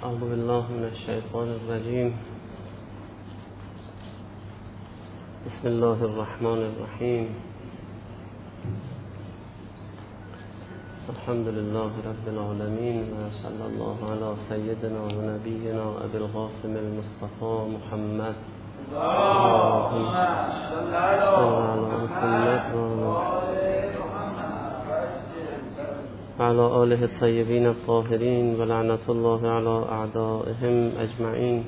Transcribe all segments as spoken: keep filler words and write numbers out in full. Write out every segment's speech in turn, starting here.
أعوذ بالله من الشيطان الرجيم. بسم الله الرحمن الرحيم. الحمد لله رب العالمين، وصلى الله على سيدنا ونبينا أبي القاسم المصطفى محمد. اللهم صل على محمد وعلى آله الطيبين الطاهرين، ولعنة الله على أعدائهم أجمعين.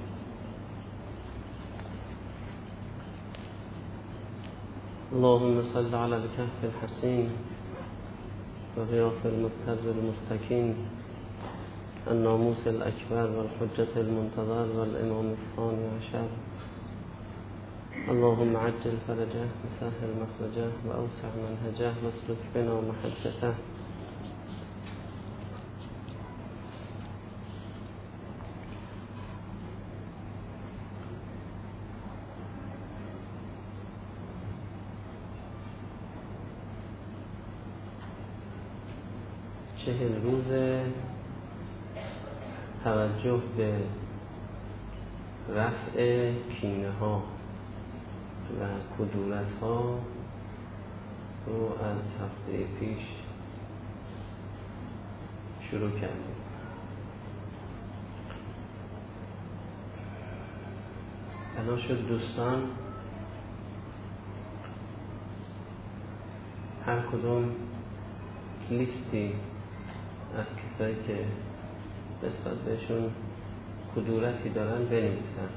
اللهم صل على الكهف الحسين وغياث المستر المستكين، الناموس الأكبر والحجة المنتظر والإمام الثاني عشر. اللهم عجل فرجه وسهل مخرجه وأوسع منهجه واسلك بنا محجته. چهل روز توجه به رفع کینه ها و کدورت ها رو از هفته پیش شروع کردیم. بنا شد دوستان هر کدوم لیستی از کسایی که نسبت بهشون کدورتی دارن بنویسن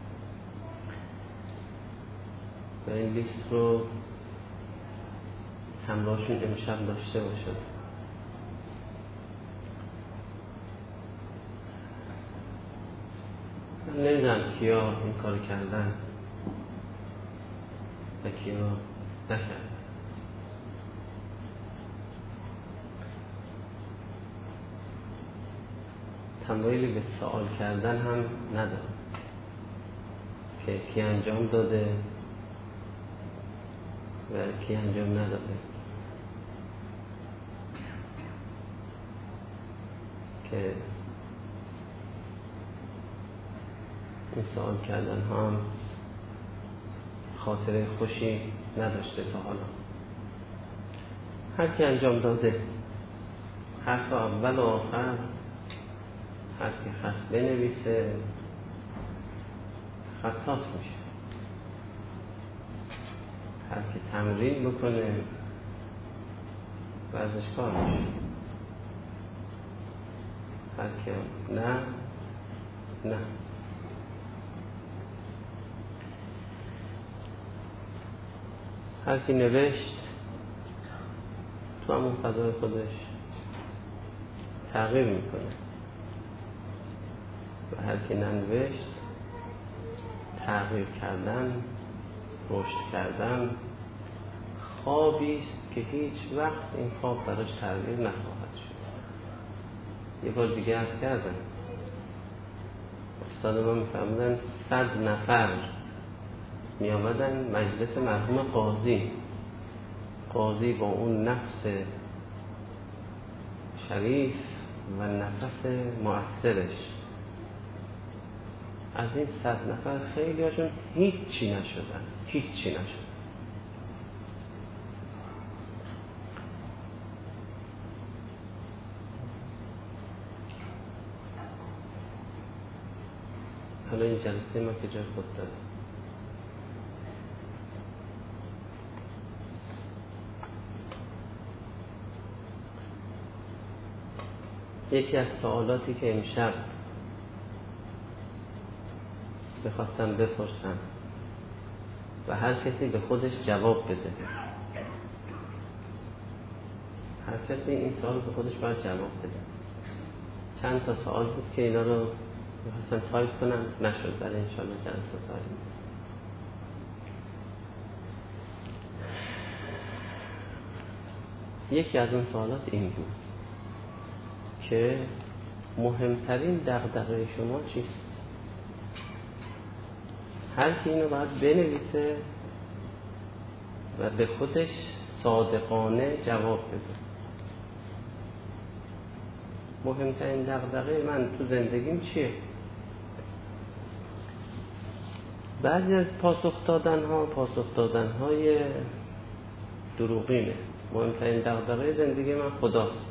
و این لیست رو همراهشون امشب داشته باشن. من نمیدونم کیا این کار کردن و کیا نکردن. تمایلی به سوال کردن هم ندارم که کی انجام داده و کی انجام نداده، که این سوال کردن هم خاطره خوشی نداشته تا حالا. هر کی انجام داده حرف اول و آخر، هر کی خط بنویسه خطاط میشه. هر کی تمرین بکنه ورزشکار میشه. هر کی نه نه هر کی نوشت تو همون فضای خودش تغییر میکنه و هر کی ننوشت تغییر کردن، رشد کردن خوابی است که هیچ وقت این خواب براش تغییر نخواهد شد. یه بار دیگه عرض کردم، استاد ما میفهمدن صد نفر می آمدن مجلس مرحوم قاضی قاضی با اون نفس شریف و نفس مؤثرش، از این صد نفر خیلی هاشون هیچی نشدن هیچی نشدن حالا این جلسه ما که جای خود داره. یکی از سوالاتی که امشب بخواستم بپرسم و هر کسی به خودش جواب بده، هر کسی این سوال به خودش باید جواب بده. چند تا سوال بود که اینا رو می‌خواستم تایپ کنم، نشد، برای انشاءالله جلسه تایپ. یکی از اون سوالات این بود که مهمترین دغدغه شما چیست؟ هر کی اینو باید بنویسه و به خودش صادقانه جواب بده. مهمترین دغدغه من تو زندگیم چیه؟ بعضی از پاسخ دادن ها پاسخ دادن های دروغینه. مهمترین دغدغه زندگی من خداست.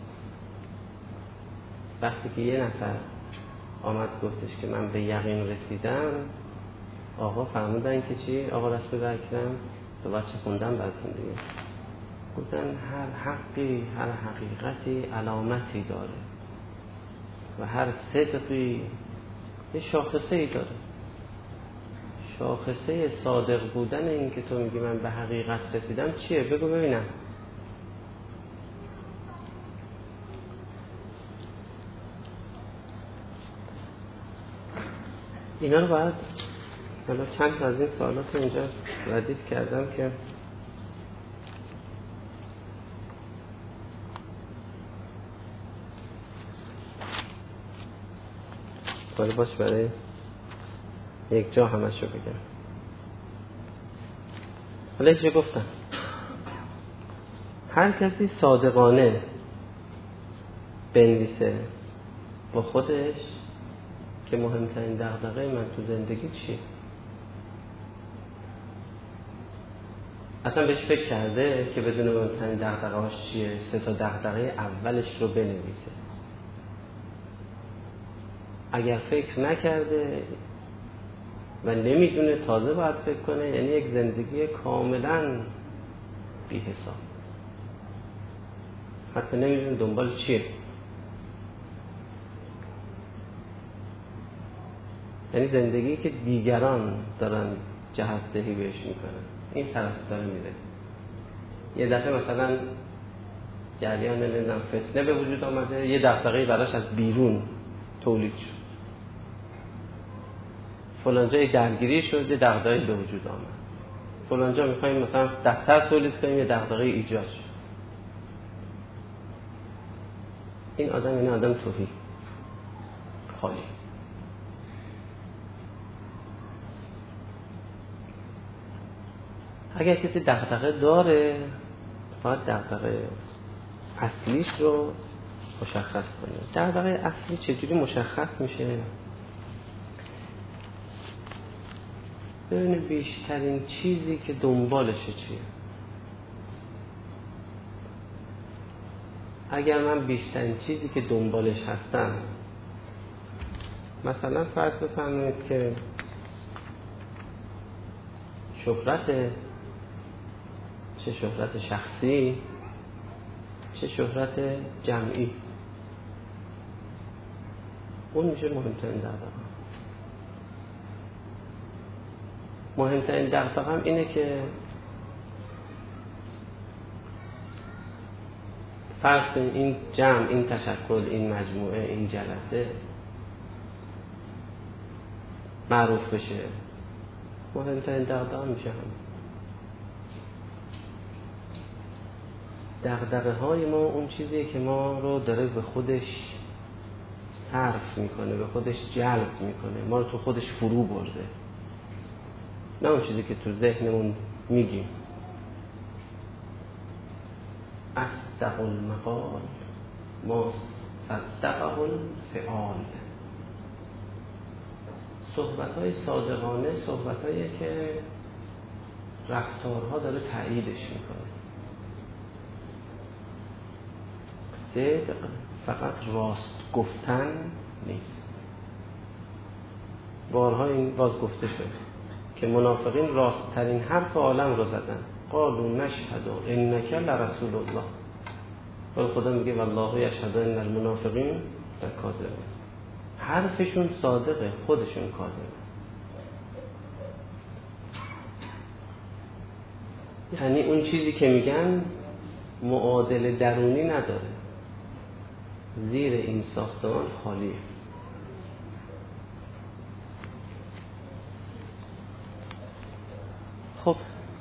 وقتی که یه نفر آمد گفتش که من به یقین رسیدم، آقا فرمودن که چی؟ آقا رسول اکرم تو بچه خوندن براتون دیگه، گفتن هر حقی هر حقیقتی علامتی داره و هر صدقی یه شاخصه ای داره. شاخصه صادق بودن این که تو میگی من به حقیقت رسیدم چیه؟ بگو ببینم. اینا رو باید حالا چند از این سوالات رو اینجا ردیف کردم که باید باش برای یک جا همش رو بگم. حالا اینجا گفتم هر کسی صادقانه بنویسه با خودش که مهمترین دغدغه من تو زندگی چیه، اصلا بهش فکر کرده که بدون مهمترین دغدغه‌اش چیه، سه تا دغدغه اولش رو بنویسه. اگر فکر نکرده و نمیدونه تازه باید فکر کنه، یعنی یک زندگی کاملا بی حساب، حتی نمیدونه دنبال چیه. یعنی زندگی که دیگران دارن جهت دهی بهش میکنن، این طرف داره میره. یه دفعه مثلا جریان نمیدونم فتنه به وجود آمده، یه دغدغه‌ای براش از بیرون تولید شد، فلان جای درگیری شد، یه دغدغه‌ای به وجود آمد، فلان جا میخوایم مثلا دفتر تولید کنیم، یه دغدغه ایجاد شد. این آدم این آدم توهی خالی. اگر کسی دغدغه داره، باید دغدغه اصلیش رو مشخص کنه. دغدغه اصلی چجوری مشخص میشه؟ ببینه بیشترین چیزی که دنبالشه چیه. اگر من بیشترین چیزی که دنبالش هستم، مثلا فرض بفرمایید که شهرت، چه شهرت شخصی چه شهرت جمعی، اون میشه مهمترین دغدغه. مهمترین دغدغه‌ام اینه که فرض کنید این جمع، این تشکل، این مجموعه، این جلسه معروف بشه. مهمترین دغدغه‌ام میشه هم دغدغه های ما، اون چیزیه که ما رو داره به خودش صرف میکنه، به خودش جلب میکنه، ما رو تو خودش فرو برده، نه اون چیزی که تو ذهنمون میگیم. اصدق المقال ما صدقه الفعال. صحبت‌های صادقانه صحبت‌هایی که رفتارها داره تأییدش میکنه. صدق فقط راست گفتن نیست. بارها این باز گفته شد که منافقین راست ترین حرف عالم رو زدن. قالوا نشهد انک لرسول الله. ولی خدا میگه والله یشهد ان المنافقین لکاذبون. حرفشون صادقه، خودشون کاذبه. یعنی اون چیزی که میگن معادل درونی نداره، زیر این ساختمان خالیه. خب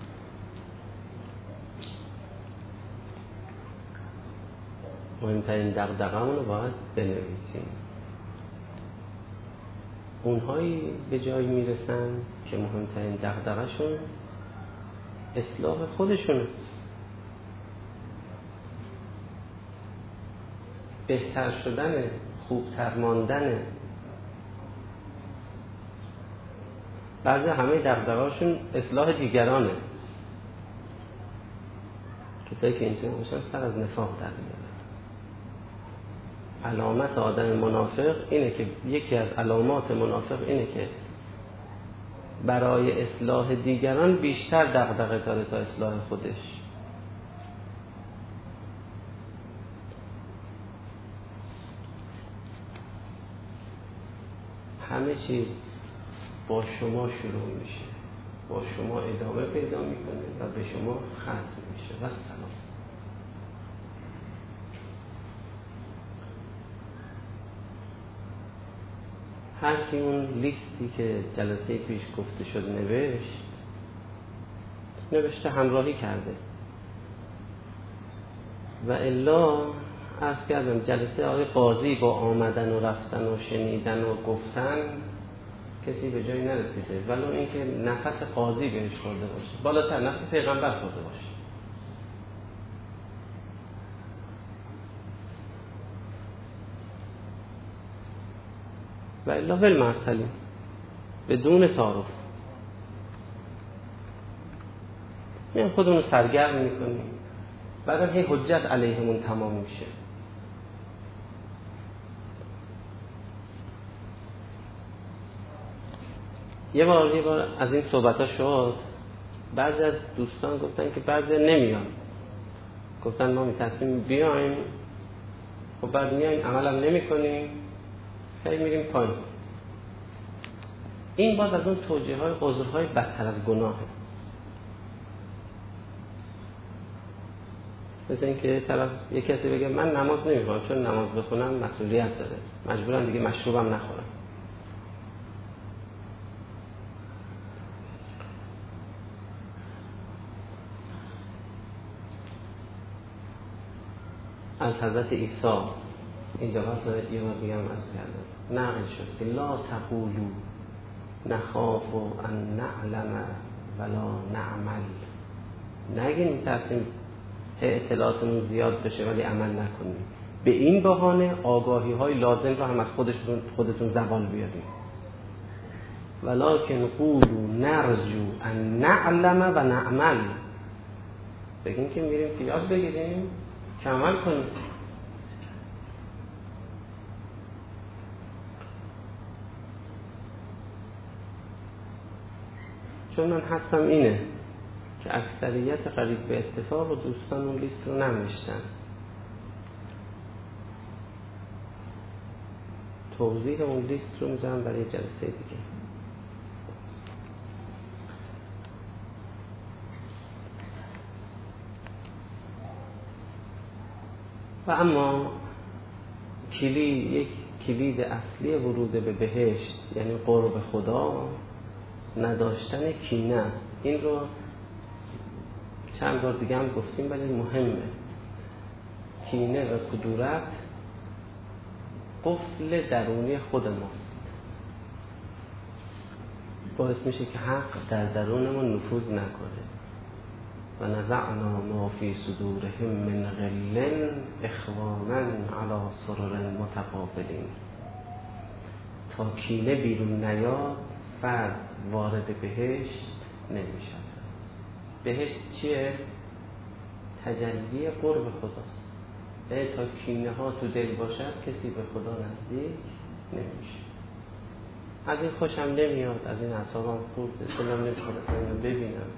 مهمترین دغدغه‌مون رو باید بنویسیم. اونهایی به جایی میرسن که مهمترین دغدغه‌شون اصلاح خودشونه. بهتر شدن، خوبتر ماندن. بعضی همه دغدغه‌هاشون اصلاح دیگرانه. کسایی که اینطور باشن سر از نفاق در میارن. علامت آدم منافق اینه که یکی از علامات منافق اینه که برای اصلاح دیگران بیشتر دغدغه داره تا اصلاح خودش. همه چیز با شما شروع میشه، با شما ادامه پیدا میکنه و به شما ختم میشه و سلام. هر کی اون لیستی که جلسه پیش گفته شد نوشت نوشته همراهی کرده و الا عرض کردم جلسه آقای قاضی با آمدن و رفتن و شنیدن و گفتن کسی به جایی نرسیده، ولو اینکه نفس قاضی بهش خورده باشه، بالاتر نفس پیغمبر خورده باشه. و الا بالمعطلی بدون تعارف میان خودمون سرگرم میکنیم، بعدم هی حجت علیهمون تمام میشه. یه بار یه بار از این صحبت ها شد، بعضی از دوستان گفتن که بعضی نمیان، گفتن ما میتصمیم بیایم، خب بعد میایم عملم نمی کنیم، خیلی میریم پایین. این باز از اون توجیه های عذرهای بدتر از گناهه. مثل این که طرف یک کسی بگه من نماز نمیخونم چون نماز بخونم مسئولیت داره، مجبورم دیگه مشروبم نخورم. از حضرت عیسی این جواب یه بار دیگه هم از کردم نقل شد که لا تقولو نخاف ان نعلم ولا نعمل. نگین میترسیم اطلاعاتمون زیاد بشه ولی عمل نکنیم، به این بهانه آگاهی های لازم رو هم از خودتون خودتون زبان بیاریم. ولکن قولو نرجو ان نعلم و نعمل. بگیم که میریم که یاد بگیریم که عمل کنیم. چون من حسم اینه که اکثریت قریب به اتفاق و دوستان اون لیست رو ننوشتن. توضیح اون لیست رو میذارم برای جلسه دیگه. و اما کلی یک کلید اصلی ورود به بهشت یعنی قرب خدا نداشتن کینه است. این رو چند بار دیگه هم گفتیم ولی مهمه. کینه و کدورت قفل درونی خود ماست، باعث میشه که حق در درونمون نفوذ نکنه. و نزعنا ما فی صدورهم من غل اخوانا علی سرر متقابلین. تا کینه بیرون نیاد فرد وارد بهشت نمیشه. بهشت چیه؟ تجلی قرب خداست. ای تا کینه ها تو دل باشد کسی به خدا نزدیک نمیشه. از این خوشم نمیاد، از این اعصابم خورد، دلم نمیخواد اصلا ببینم.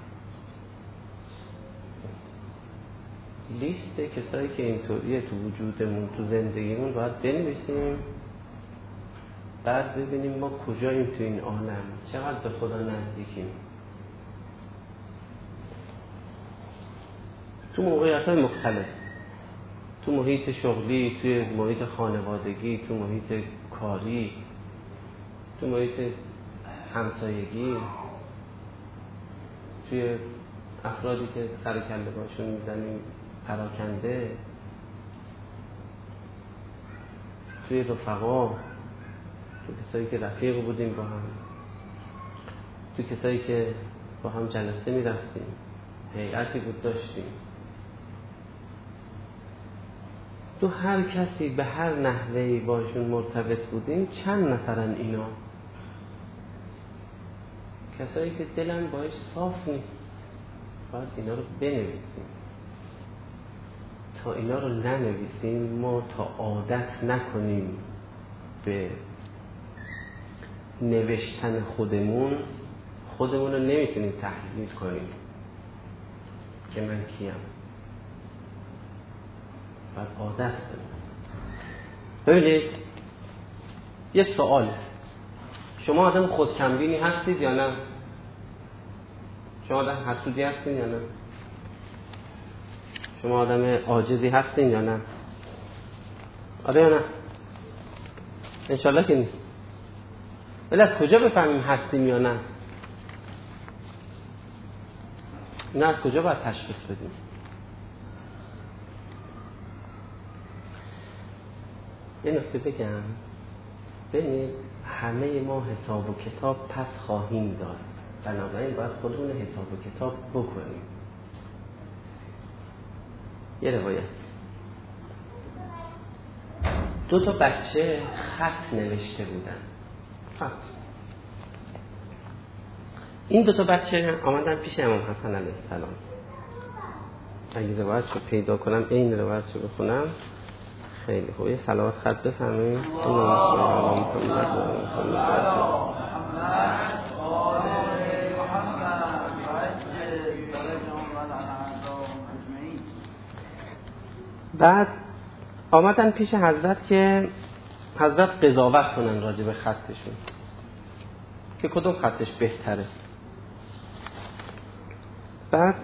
لیست کسایی که اینطوریه تو وجودمون تو زندگیمون باید بنویسیم، بعد ببینیم ما کجاییم تو این عالم، چقدر به خدا نزدیکیم. تو موقعیت‌های مختلف، تو محیط شغلی، توی محیط خانوادگی، تو محیط کاری، تو محیط همسایگی، توی افرادی که سر کله باشون میزنیم پراکنده، توی رفقا، تو کسایی که رفیق بودیم با هم، تو کسایی که با هم جلسه میرفتیم، هیئتی بود داشتیم. تو هر کسی به هر نحوهی باشون مرتبط بودیم چند نفرن اینا؟ کسایی که دلن باش صاف نیست. باید اینا رو بنویسیم. تا اینا رو ننویسیم ما تا عادت نکنیم به نوشتن خودمون، خودمون رو نمیتونیم تحلیل کنیم که من کیم. باید عادت کنیم. ببینید یه سوال، شما آدم خودکمبینی هستید یا نه؟ شما آدم حسودی هستید یا نه؟ شما آدم عاجزی هستین یا نه؟ آره یا نه؟ انشالله که نیست. ولی از کجا بفهمیم هستیم یا نه؟ نه، از کجا باید تشخیص بدیم؟ یه نکته بگم. ببینید همه ما حساب و کتاب پس خواهیم داد، بنابراین باید خودمون حساب و کتاب بکنیم. یه روایت، دو تا بچه خط نوشته بودن. خط. این دو تا بچه آمدن پیش امام حسن علیه السلام. اگه روایت رو پیدا کنم این روایت رو بخونم خیلی خوب. یه صلوات خط بفرمایید. اللهم صل علی محمد. بعد آمدن پیش حضرت که حضرت قضاوت کنن راجع به خطشون که کدوم خطش بهتره. بعد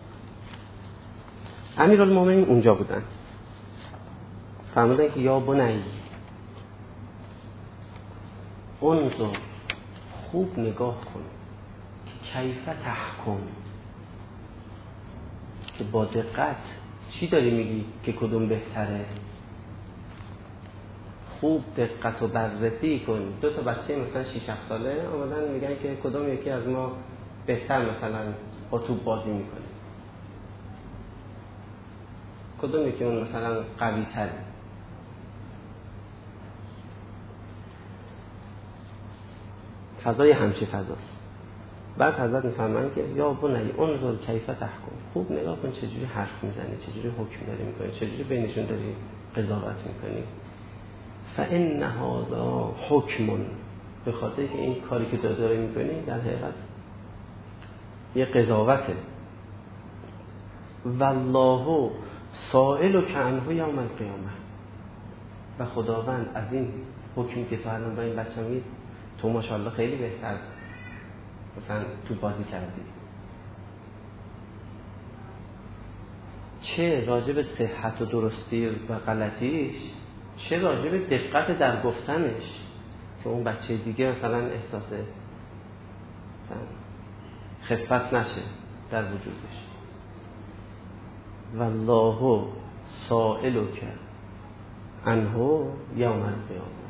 امیرالمومنین اونجا بودن، فرمودن که یا بنی انظر، خوب نگاه کن که کیف تحکم، که با دقت چی داری میگی که کدوم بهتره. خوب دقت و بررسی کن. دو تا بچه مثلا شش هفت ساله آمدن میگن که کدوم یکی از ما بهتر مثلا با توپ بازی میکنه، کدوم یکی اون مثلا قوی تره. فضای همچی فضاست. بعد حضرت میفرمایند که یا بنی انظر کیف تحکم، خوب نگاه کن چجوری حرف میزنی، چجوری حکم داری میکنی، چجوری بینشون داری قضاوت میکنی. فان هذا حکم، به خاطر که این کاری که داری میکنی در حقیقت یه قضاوته. والله سائلک عنه یوم القیامه، و خداوند از این حکمی که تو الان با این بچه میگی تو ماشاءالله خیلی بهتر مثلا تو بازی کردی، چه راجع به صحت و درستی و غلطیش، چه راجع به دقت در گفتنش که اون بچه دیگه مثلا احساس مثلا خفت نشه در وجودش. والله سائلک عنه یوم القیامه،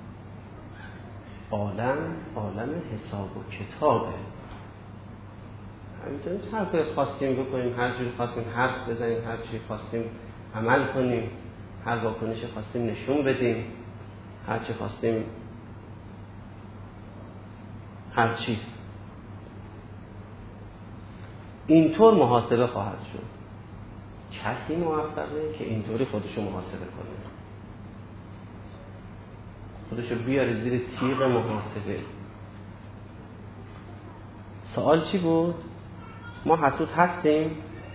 عالم عالم حساب و کتابه. همینطور هر کاری خواستیم بکنیم، هر جوری خواستیم حرف بزنیم، هر جوری خواستیم عمل کنیم، هر واکنشی خواستیم نشون بدیم، هر چی خواستیم هر چی. اینطور محاسبه خواهد شد. کسی موفقه که اینطوری خودشو محاسبه کنه، خودشو بیاره زیر تیغ محاسبه. سوال چی بود؟ ما حسود هستیم؟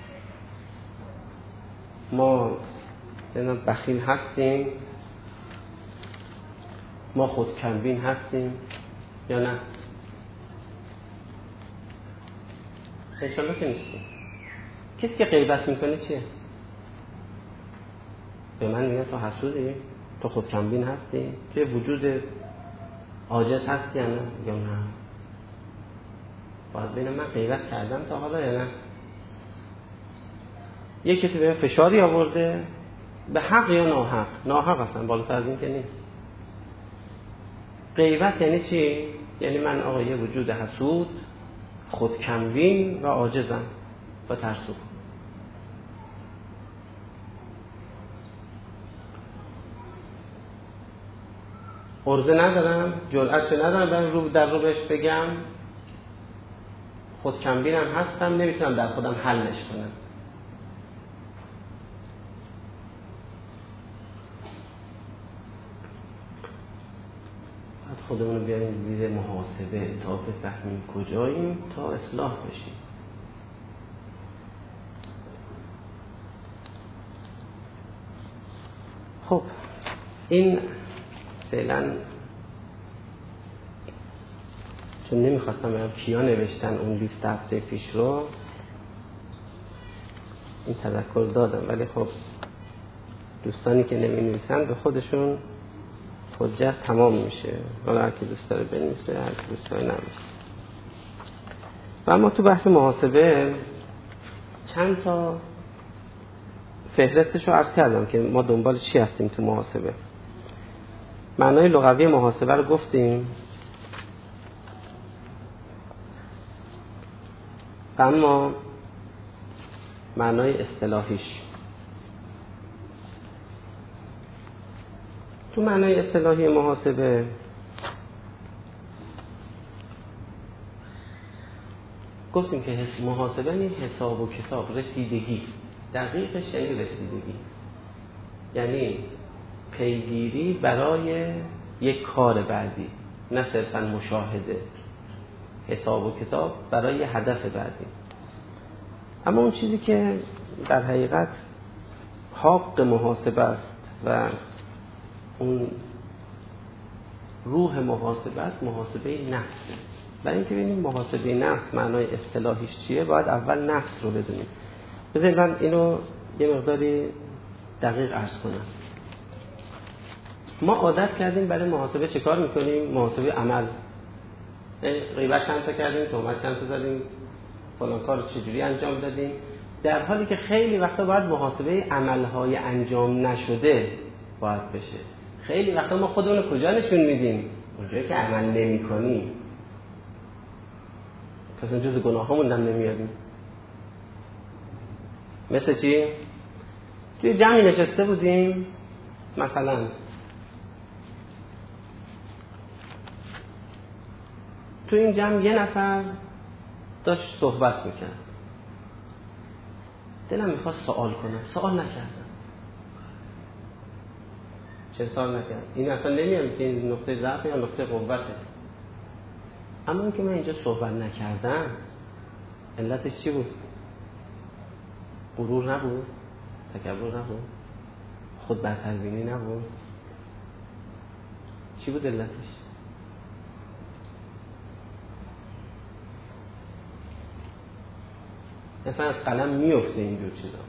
ما بخیل هستیم؟ ما خودکمبین هستیم یا نه؟ انشالله که نیستیم. کسی که غیبت میکنه چیه؟ به من میگه تو حسودی؟ تو خودکمبین هستی؟ توی وجود عاجز هستی یا نه؟ یا نه؟ باید ببینم من غیبت کردم تا حالا یا نه؟ یک کسی به فشاری آورده به حق یا ناحق؟ ناحق اصلا، بالاتر از این که نیست. غیبت یعنی چی؟ یعنی من آقا یه وجود حسود، خودکمبین و عاجزم و ترسو. عرضه ندارم، جرأتش ندارم برم رو در رو بهش بگم، خود کمبینم هستم، نمیتونم در خودم حلش کنم. باید خودمون رو بیاریم زیر محاسبه تا بفهمیم کجاییم تا اصلاح بشیم. خب این فعلا چون نمیخواستم بگم کیا نوشتن اون لیست هفته پیش رو، این تذکر دادم، ولی خب دوستانی که نمی نویسن به خودشون حجت تمام میشه، حالا هر کی دوست داره بنویسه، هر کی دوست داره ننویسه. و اما تو بحث محاسبه چند تا فهرستش رو عرض کردم که ما دنبال چی هستیم تو محاسبه. معنای لغوی محاسبه رو گفتیم، اما معنای اصطلاحیش، تو معنای اصطلاحی محاسبه گفتیم که محاسبه یعنی حساب و کتاب، رسیدگی، دقیقش یعنی رسیدگی، یعنی پیگیری برای یک کار بعدی، نه صرفا مشاهده. حساب و کتاب برای هدف بعدی. اما اون چیزی که در حقیقت حق محاسبه است و اون روح محاسبه است، محاسبه نفس. برای اینکه ببینیم محاسبه نفس معنای اصطلاحیش چیه، باید اول نفس رو بدونیم. بذارید من اینو یه مقداری دقیق عرض کنم. ما عادت کردیم برای محاسبه چه کار میکنیم؟ محاسبه عمل. غیبت چند تا کردیم، تهمت چند تا زدیم، فلان کار چجوری انجام دادیم، در حالی که خیلی وقتا باید محاسبه عملهای انجام نشده باید بشه. خیلی وقتا ما خودمون رو کجا نشون میدیم؟ اونجایی که عمل نمی کنیم. پس اون جز گناهامون هم نمیاریم. مثل چی؟ توی جمعی نشسته بودیم، مثلا تو این جمع یه نفر داشت صحبت میکرد، دلم میخواست سوال کنم، سوال نکردم. چه سوال نکردم؟ این اصلا نمیام که این نقطه ضعف یا نقطه قوته. اما این که من اینجا صحبت نکردم علتش چی بود؟ غرور نبود؟ تکبر نبود؟ خود برتربینی نبود؟ چی بود علتش؟ مثلا از قلم میفته اینجور چیزا.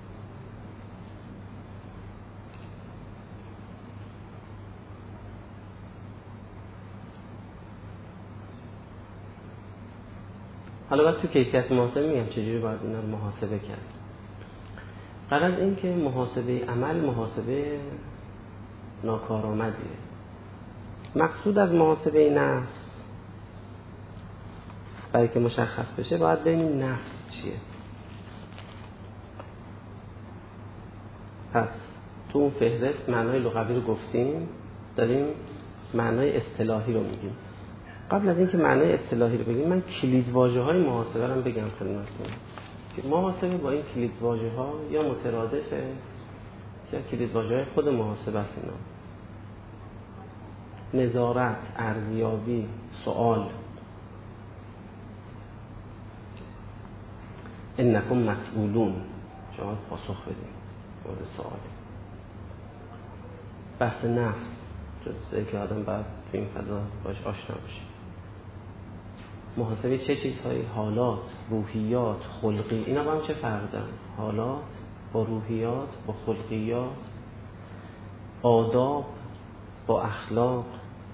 حالا باید تو کیفیت محاسبه میگم چجوری باید اینا رو محاسبه کرد. قرار این که محاسبه عمل محاسبه ناکارآمدیه. مقصود از محاسبه نفس برای که مشخص بشه باید ببینیم نفس چیه. پس تو اون فهرست معنای لغوی رو گفتیم، داریم معنای اصطلاحی رو میگیم. قبل از اینکه معنای اصطلاحی رو بگیم، من کلیدواژه‌های محاسبه رو بگم خدمتتون. که محاسبه با این کلیدواژه‌ها یا مترادفه یا کلیدواژه‌های خود محاسبه است. اینا نظارت، ارزیابی، سوال. انکم مسئولون، شما پاسخ بدید مورد سوال. بحث نفس، جزئی که آدم باید تو این فضا باش آشنا بشه. محاسبه چه چیزهایی؟ حالات، روحیات، خلقی. اینا با هم چه فرق دارن؟ حالات با روحیات با خلقیات، آداب با اخلاق.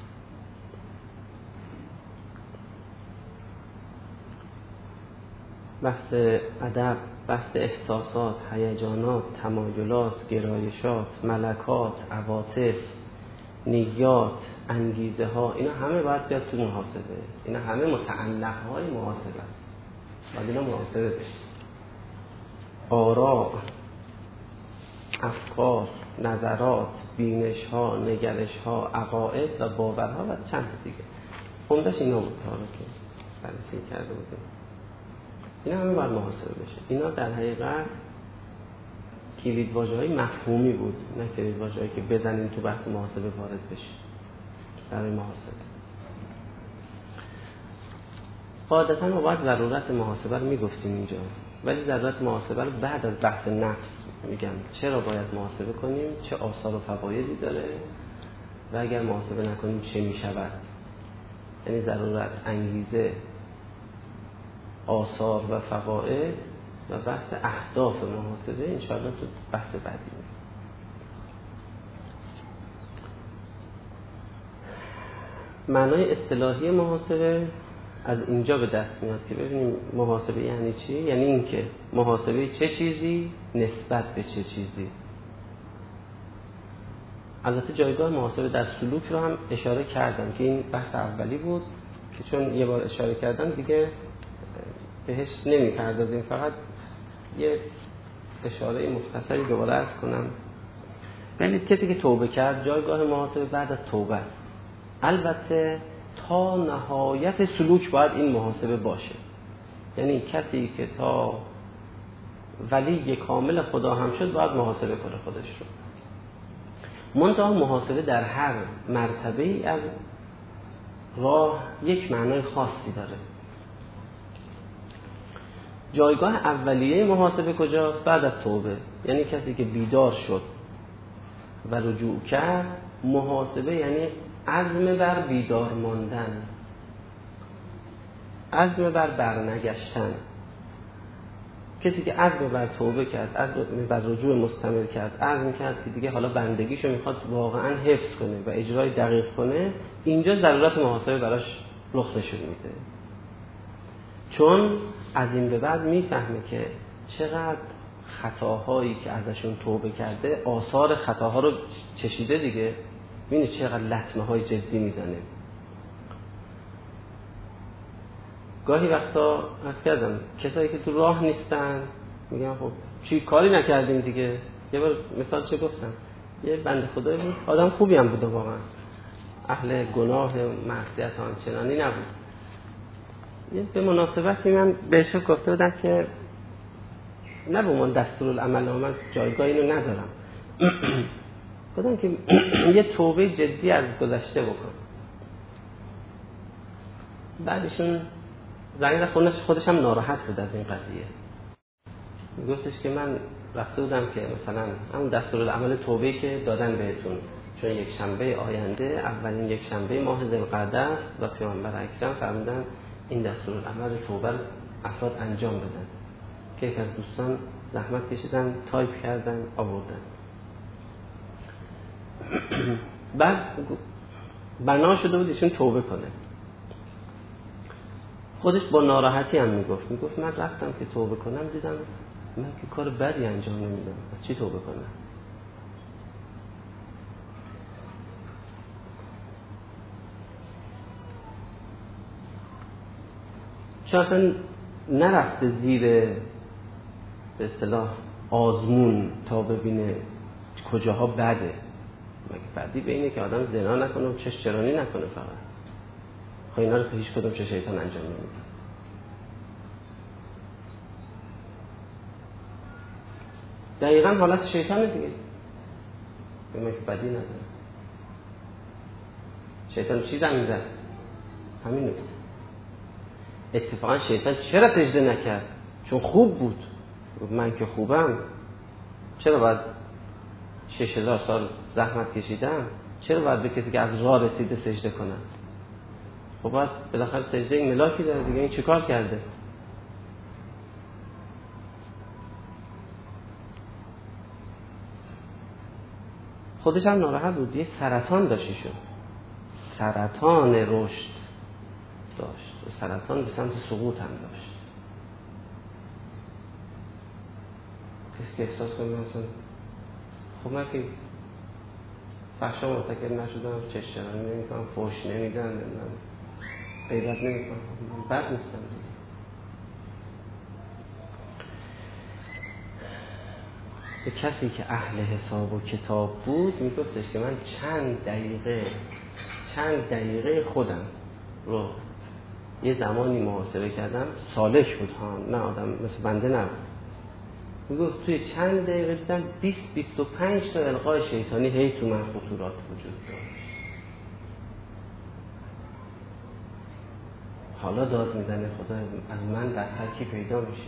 بحث ادب، بحث احساسات، هیجانات، تمایلات، گرایشات، ملکات، عواطف، نیات، انگیزه ها، اینا همه باید بیاد تو محاسبه. اینا همه متعلق های محاسبه است. باید اینا محاسبه بشه. آراء، افکار، نظرات، بینش ها، نگرش ها، عقاید و باورها و چند دیگه. عمدش اینا بود تا که بررسی کرده بودیم. اینا همه باید محاسبه بشه. اینا در حقیقت کلید واژه‌های مفهومی بود، نه کلید واژه‌ای که بزنین تو بحث محاسبه وارد بشه. برای محاسبه قاعدتاً ما باید ضرورت محاسبه رو میگفتیم اینجا، ولی ضرورت محاسبه رو بعد از بحث نفس میگم چرا باید محاسبه کنیم، چه آثار و فوایدی داره و اگر محاسبه نکنیم چه میشود. یعنی ضرورت، انگیزه، آثار و فواید و بحث اهداف محاسبه انشاءالله تو بحث بعدی میگم. معنای اصطلاحی محاسبه از اینجا به دست میاد که ببینیم محاسبه یعنی چی؟ یعنی این که محاسبه چه چیزی نسبت به چه چیزی. البته جایگاه محاسبه در سلوک رو هم اشاره کردم که این بحث اولی بود که چون یه بار اشاره کردم دیگه بهش نمی‌پردازیم، فقط یه اشاره مختصری دوباره عرض کنم. ببینید کسی که توبه کرد جایگاه محاسبه بعد از توبه است. البته تا نهایت سلوک باید این محاسبه باشه. یعنی کسی که تا ولی کامل خدا هم شد باید محاسبه کنه خودش رو. منتها محاسبه در هر مرتبه ای از راه یک معنای خاصی داره. جایگاه اولیه محاسبه کجاست؟ بعد از توبه. یعنی کسی که بیدار شد و رجوع کرد. محاسبه یعنی عزم بر بیدار ماندن، عزم بر برنگشتن. کسی که عزم بر توبه کرد، عزم بر رجوع مستمر کرد، عزم کرد که دیگه حالا بندگیشو میخواد واقعا حفظ کنه و اجرای دقیق کنه، اینجا ضرورت محاسبه براش رخ نشون میده. چون از این به بعد میفهمه که چقدر خطاهایی که ازشون توبه کرده آثار خطاها رو چشیده دیگه. ببینید چقدر لطمه های جدی میزنه. گاهی وقتا عرض کردم کسایی که تو راه نیستن میگن خب چی کاری نکردیم دیگه. یه بار مثال چه گفتم، یه بنده خدایی بود، آدم خوبی هم بود واقعا، اهل گناه معصیت آنچنانی نبود. یه به مناسبتی من بهش گفته بودم که نه به من دستورالعمل ها، من جایگاه اینو ندارم، گفتم که یه توبه جدی از گذشته بکن. بعدشون زنگ رفت، خودش خودش هم ناراحت بود از این قضیه. گفتش که من رفته بودم که مثلا همون دستورالعمل توبه که دادن بهتون، چون یک شنبه آینده اولین یک شنبه ماه ذوالقعده است و پیامبر اکرم فرمودن این دستورالعمل توبه رو افراد انجام بدن، که یک از دوستان زحمت کشیدن، تایپ کردن، آوردن. بعد بنا شده بود ایشون توبه کنه. خودش با ناراحتی هم میگفت میگفت من رفتم که توبه کنم دیدم من که کار بدی انجام نمیدم، از چی توبه کنم؟ چون اصلا نرفته زیر به اصطلاح آزمون تا ببینه کجاها بده. مگه بدی به اینه که آدم زنا نکنه و چش چرانی نکنه فقط. خب اینا رو که هیچ کدوم چه شیطان انجام نمیده. دقیقا حالت شیطانه دیگه. به ما که بدی نداره. شیطان چی زمین زد؟ همین نکته. اتفاقا شیطان چرا سجده نکرد؟ چون خوب بود. من که خوبم چرا باید شش هزار سال زحمت کشیدم؟ چرا باید به کسی که از راه رسیده سجده کنم؟ خب باید بالاخره سجده این ملاکی داره دیگه. این چی کار کرده؟ خودش هم ناراحت بود. یه سرطان داشتی شد، سرطان رشد داشت و سرطان به سمت سقوط هم داشت. کسی که احساس کنه مثلا خب من که فحشا مرتکب نشدم، چشترانی نمی کنم، فوش نمیدم، نمیدم غیبت نمی کنم، من بد نیستم دیگه. به کسی که اهل حساب و کتاب بود میگفتش که من چند دقیقه چند دقیقه خودم رو یه زمانی محاسبه کردم، سالش بود ها، نه آدم مثل بنده نبود. میگفت توی چند دقیقه دیدم بیست بیست و پنج تا القای شیطانی هی تو من خطورات وجود داشت. حالا داد میزنه خدا از من بدتر کی پیدا میشه؟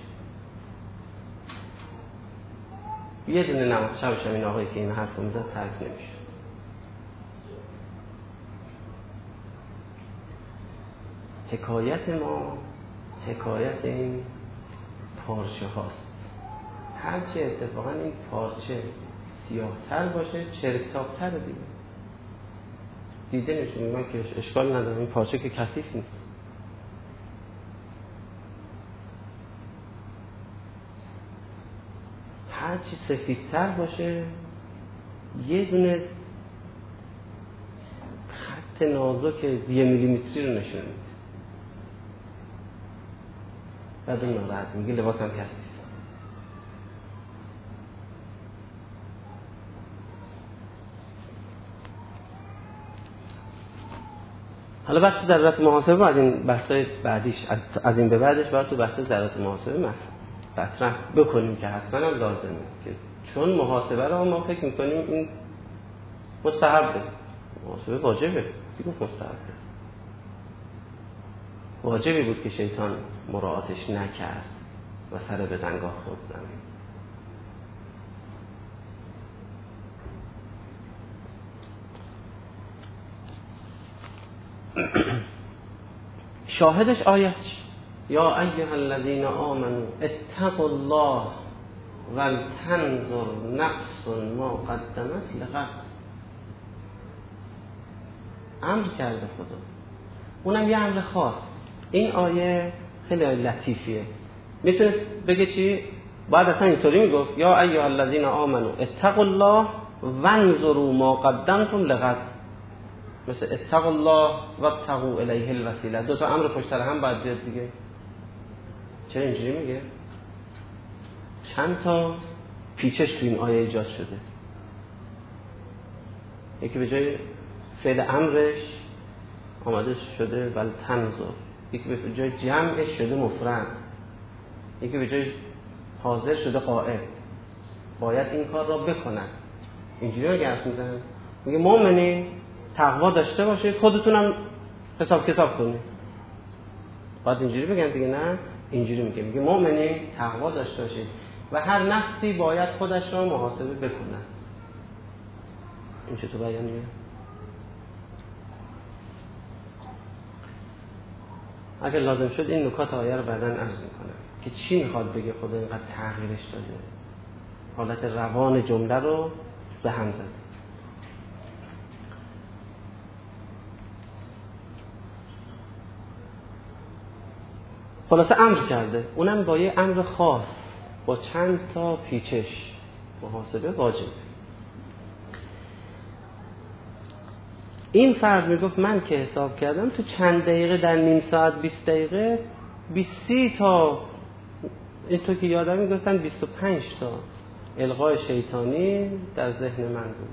یه دونه نماز شبش این آقایی که این حرف رو میزد ترک نمیشه. حکایت ما حکایت این پارچه هاست. هرچه اتفاقا این پارچه سیاه‌تر باشه چرکتاب‌تر دیگه دیده نشون. من که اشکال ندارم، این پارچه که کثیف نیست. هرچی سفیدتر باشه یه دونه خط نازک یه میلیمتری رو نشون میده. بعد اون ناراحت میگه لباسم کثیف. حالا بحث ضرورت محاسبه بعد این بحثای بعدیش از این به بعدش باید تو بحث ضرورت محاسبه مطرح بکنیم که حتما هم لازمه، که چون محاسبه رو ما فکر میکنیم این مستحبه. محاسبه واجبه. کی گفت مستحبه؟ واجبی بود که شیطان مراعاتش نکرد و سر به زنگاه خود زمین. شاهدش آیه یا ایها الذین آمنوا اتقوا الله ولتنظر نفس ما قدمت لغد. امر کرده خدا، اونم یه امر خاص. این آیه خیلی لطیفیه. میتونست بگه چی؟ بعد اصلا اینطوری میگفت یا ایها الذین آمنوا اتقوا الله وانظروا ما قدمتم لغد. مثل اتقوا الله وابتغوا الیه الوسیله. دو تا امر پشت سر هم باید بیاد دیگه. چرا اینجوری میگه؟ چند تا پیچش تو این آیه ایجاد شده. یکی به جای فعل امرش آمده شده ول تنظر، یکی به جای جمعش شده مفرد، یکی به جای حاضر شده قائل. باید این کار را بکنن. اینجوری رو گرفت میزنن. میگه مؤمنین تقوا داشته باشید، خودتونم حساب کتاب کنید. باید اینجوری بگن دیگه، نه اینجوری میگه. میگه مؤمنین تقوا داشته باشید و هر نفسی باید خودش را محاسبه بکنه. این چطور بیانیه؟ اگر لازم شد این نکات آیه رو بعداً عرض میکنم که چی میخواد بگه خدا اینقدر تغییرش داده، حالت روان جمله رو به هم زده. خلاصه امر کرده، اونم با یه امر خاص با چند تا پیچش. محاسبه واجب. این فرد میگفت من که حساب کردم تو چند دقیقه، در نیم ساعت بیست دقیقه بیست سی تا، این تو که یادم میگفتن بیست و پنج تا القای شیطانی در ذهن من بود.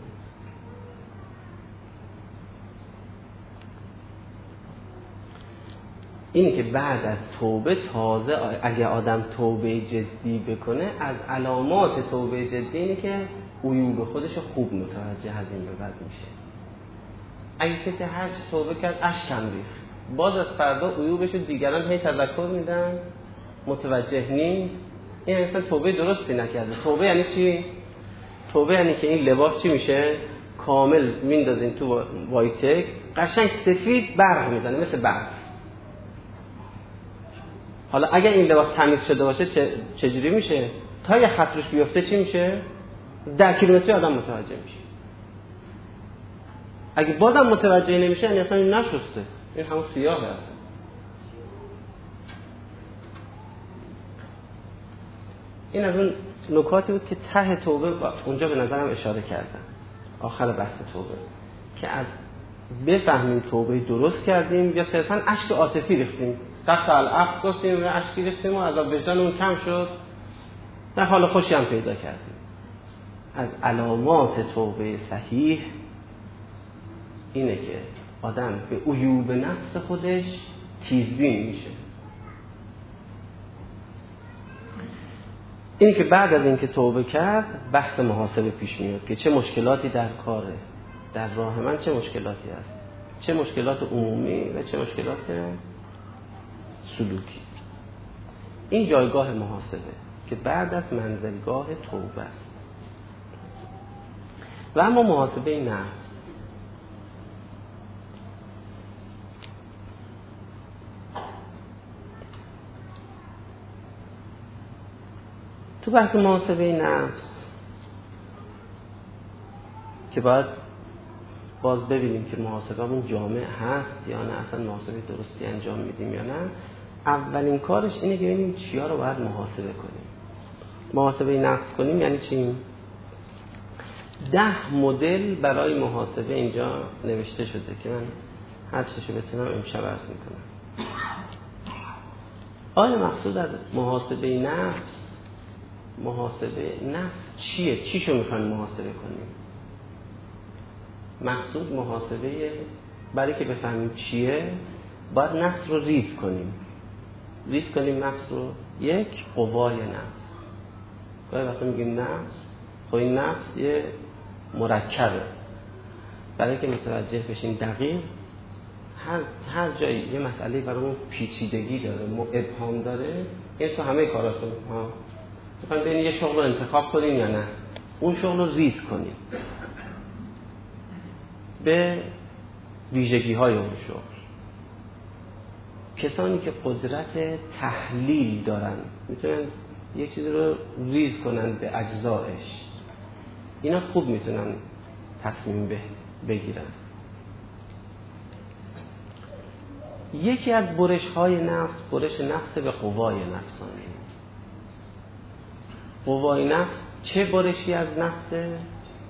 این که بعد از توبه تازه اگه آدم توبه جدی بکنه، از علامات توبه جدی اینه که عیوب خودش خوب متوجه از این به بعد میشه. اگه کسی هر چی توبه کرد اشکم ریخت، باز از فردا عیوبش رو دیگران هی تذکر میدن، متوجه نیست، این اصلا توبه درستی نکرده. توبه یعنی چی؟ توبه یعنی که این لباس چی میشه؟ کامل میندازین تو وایتکس، قشنگ سفید برق میزنه مثل برق. حالا اگر این لباس تمیز شده باشه چجوری میشه؟ تا یه خط روش بیفته چی میشه؟ ده کیلومتری آدم متوجه میشه. اگه بازم متوجه نمیشه یعنی اصلا این نشسته، این همون سیاهه اصلا. این از اون نکاتی بود که ته توبه اونجا به نظرم اشاره کردم، آخر بحث توبه، که از بفهمیم توبه درست کردیم یا صرفا اشک عاطفی ریختیم، سخت العفو گفتیم و اشکی ریختیم و عذاب وجدان اون کم شد، نه حال خوشی هم پیدا کردیم. از علامات توبه صحیح اینه که آدم به عیوب نفس خودش تیزبین میشه. اینی که بعد از اینکه توبه کرد بحث محاسبه پیش میاد که چه مشکلاتی در کاره، در راه من چه مشکلاتی هست، چه مشکلات عمومی و چه مشکلات سلوکی. این جایگاه محاسبه که بعد از منزلگاه توبه است. و اما محاسبه نفس، تو بحث محاسبه نفس که باید باز ببینیم که محاسبه‌مون جامع هست یا نه، اصلا محاسبه درستی انجام میدیم یا نه. اولین کارش اینه که ببینیم چیا رو باید محاسبه کنیم. محاسبه نفس کنیم یعنی چی؟ ده مدل برای محاسبه اینجا نوشته شده که من هر چیشو بتونم امشب عرض میکنم. آیا مقصود از محاسبه نفس محاسبه نفس چیه؟ چیشو میخوایم محاسبه کنیم؟ مقصود محاسبه برای که بفهمیم چیه باید نفس رو ریز کنیم. ریز کنیم نفس رو. یک، قوای نفس. گاهی وقتا میگیم نفس، خب این نفس یه مرکبه. برای که متوجه بشیم دقیق، هر هر جایی یه مسئله برامون پیچیدگی داره، ابهام داره، این تو همه کاراتون ها میخوایم ببینیم یه شغل رو انتخاب کنیم یا نه، اون شغل رو ریز کنیم به ویژگی های اون شغل. کسانی که قدرت تحلیل دارن میتونن یه چیزی رو ریز کنن به اجزایش، اینا خوب میتونن تصمیم بگیرن. یکی از برش های نفس برش نفس به قوای نفسانی. قوای نفس چه برشی از نفسه؟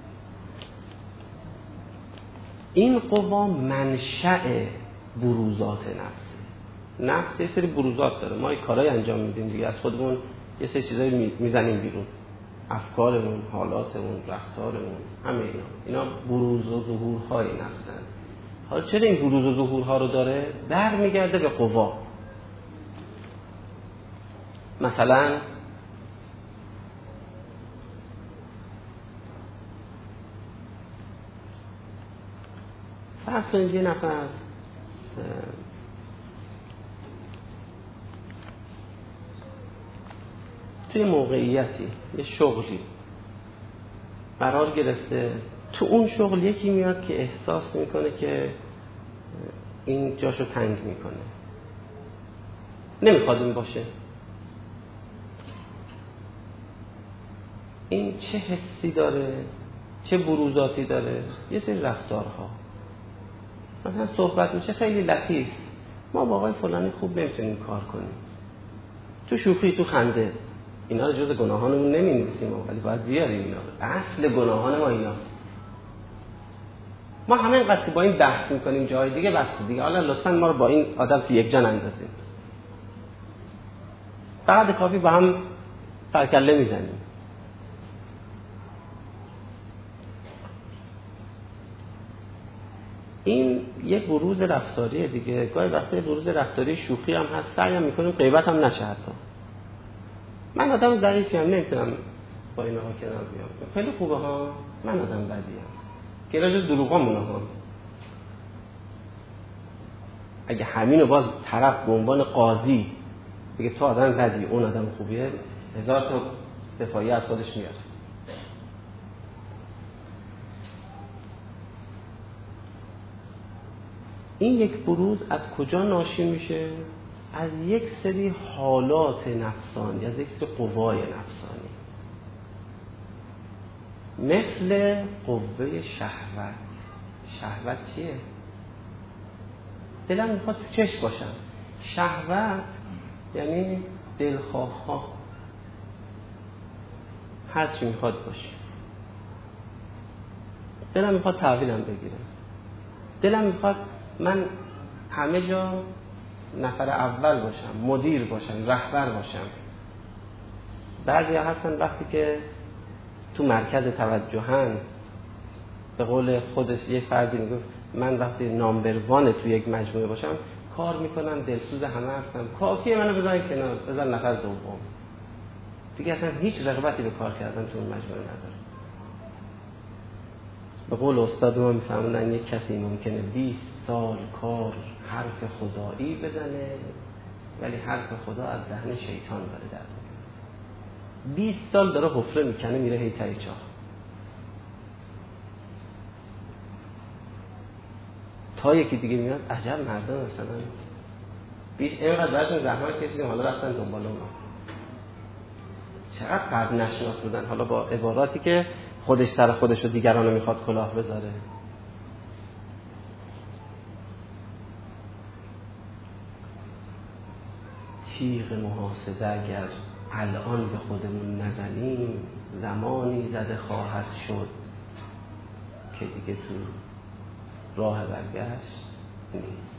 این قوا منشأ بروزات نفسه. نفس یه سری بروزات داره، ما یه کارهای انجام میدیم دیگه، از خودمون یه سری چیزایی میزنیم بیرون، افکارمون، حالاتمون، رفتارمون، همه اینا اینا بروز و ظهورهای نفسن. حالا چرا این بروز و ظهورها رو داره؟ برمیگرده به قوا. مثلا فرض کنید یه نفر توی موقعیتی، یه شغلی قرار گرفته، تو اون شغل یکی میاد که احساس میکنه که این جاشو تنگ میکنه، نمیخواد این باشه. این چه حسی داره؟ چه بروزاتی داره؟ یه سری رفتارها. مثلا صحبت میشه خیلی لطیف، ما با آقای فلانی خوب نمیتونیم کار کنیم، تو شوخی، تو خنده، اینا رو جز گناهانمون نمی‌نویسیم ولی باید بیاریم اینا رو. اصل گناهان ما ایناست. ما همه اینقدر که با این بحث میکنیم جای دیگه بحث دیگه، حالا لطفاً ما رو با این آدم تو یک جا نندازیم. فقط کافی با هم سرکله میزنیم. این یک بروز رفتاریه دیگه. گاهی وقتا بروز رفتاری شوخی هم هست، سعی هم میکنیم غیبت هم نشه. حتی من آدم ضعیفی هم نمیتونم با این آقا کنار بیام، خیلی خوبه ها، من آدم بدی هم که راجع دروغامونه ها. اگه همینو باز طرف به عنوان قاضی بگه تو آدم بدی اون آدم خوبیه، هزار تا دفاعی از خودش میاد. این یک بروز از کجا ناشی میشه؟ از یک سری حالات نفسانی، از یک سری قوای نفسانی، مثل قوه شهوت. شهوت چیه؟ دلم میخواد تو چشم باشم. شهوت یعنی دلخواه ها، هر چی میخواد باشه. دلم میخواد تحویلم بگیرم، دلم میخواد من همه جا نفر اول باشم، مدیر باشم، رهبر باشم. بعضی ها هستن وقتی که تو مرکز توجهن. به قول خودش یه فردی میگفت من وقتی نامبر وان تو یک مجموعه باشم کار میکنم، دلسوز همه هستم، کافیه منو بذارن کنار، بذار نفر دوم، دیگه اصلا هیچ رغبتی به کار کردن تو اون مجموعه نداره. به قول استاد ما میفهموندن یک کسی ممکنه بیست سال کار حرف خدایی بزنه ولی حرف خدا از دهن شیطان داره در میاد. بیست سال داره حفره میکنه میره هی ته چاه. تا یکی دیگه میاد عجب مردم مثلا بیش اینقدر برشون زحمت کشیدیم حالا رفتن دنبال اونا. چقدر قدر نشناس بودن، حالا با عباراتی که خودش سر خودش و دیگرانو میخواد کلاه بذاره. تیغ محاسبه اگر الان به خودمون نزنیم زمانی زده خواهد شد که دیگه تو راه برگشت نیست.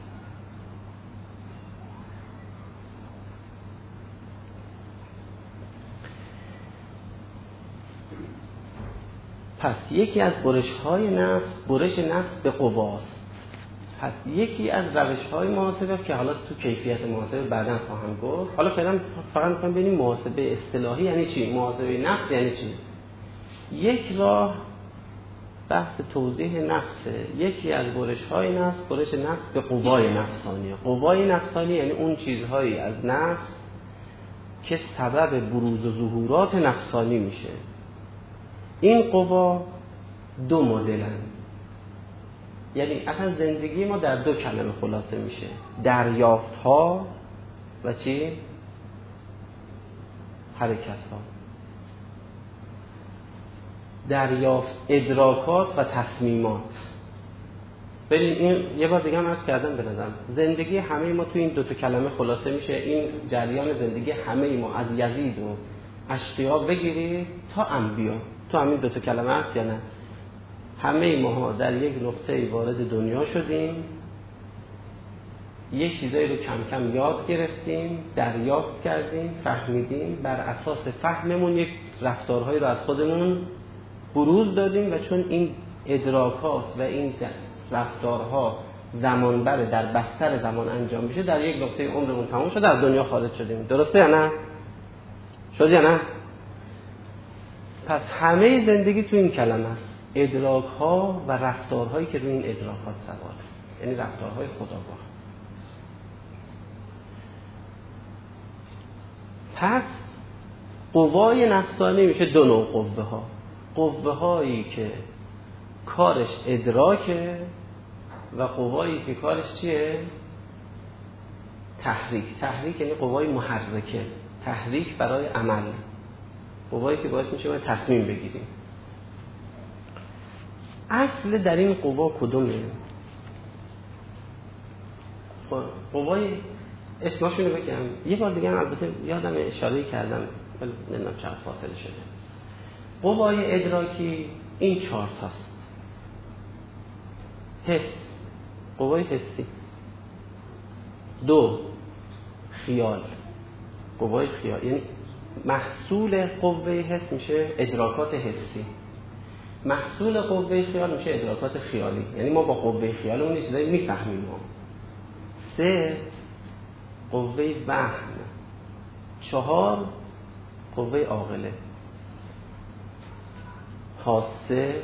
پس یکی از برش‌های نفس برش نفس به قواست. پس یکی از روش‌های محاسبه که حالا تو کیفیت محاسبه بعداً خواهم گفت، حالا فعلا فقط می‌خوام ببینیم محاسبه اصطلاحی یعنی چی، محاسبه نفس یعنی چی. یک راه بحث توضیح نفسه. یکی از برش‌های نفس برش نفس به قوای نفسانیه. قوای نفسانی یعنی اون چیزهایی از نفس که سبب بروز و ظهورات نفسانی میشه. این قوا دو مدلن، یعنی اصلا زندگی ما در دو کلمه خلاصه میشه: دریافت ها و چی؟ حرکت ها. دریافت ادراکات و تصمیمات. ببین این یه بار دیگه هم عرض کردم به نظرم زندگی همه ما تو این دو تا کلمه خلاصه میشه. این جریان زندگی همه ما از یزید و اشقیا بگیری تا انبیا تو همین دو تا کلمه هست یا نه؟ همه ما در یک نقطه وارد دنیا شدیم، یک چیزایی رو کم کم یاد گرفتیم، دریافت کردیم، فهمیدیم، بر اساس فهممون یک رفتارهایی رو از خودمون بروز دادیم و چون این ادراکات و این رفتارها زمان بره در بستر زمان انجام میشه در یک نقطه عمرمون تمام شد، در دنیا خارج شدیم. درسته یا نه؟ شد یا نه؟ پس همه زندگی تو این کلمه است: ادراک ها و رفتارهایی که روی این ادراکات سواره، یعنی رفتارهای خودآگاه. پس قوای نفسانی میشه دو نوع قوه ها: قوه هایی که کارش ادراکه و قوایی که کارش چیه؟ تحریک. تحریک یعنی قوای محرکه، تحریک برای عمل، قوایی که باعث میشه ما تصمیم بگیریم. اصل در این قوا کدومه؟ قوای اسمشون رو بگم یه بار دیگه هم البته یادم اشاره کردم ولی نمیدونم چقدر فاصله شده. قوای ادراکی این چهار تاست: حس، قوای حسی. دو، خیال، قوای خیال، یعنی محصول قوه حس میشه ادراکات حسی، محصول قوه خیال میشه ادراکات خیالی، یعنی ما با قوه خیالمون یه چیزایی میفهمیم. سه، قوه وهم. چهار، قوه عاقله. حاسه،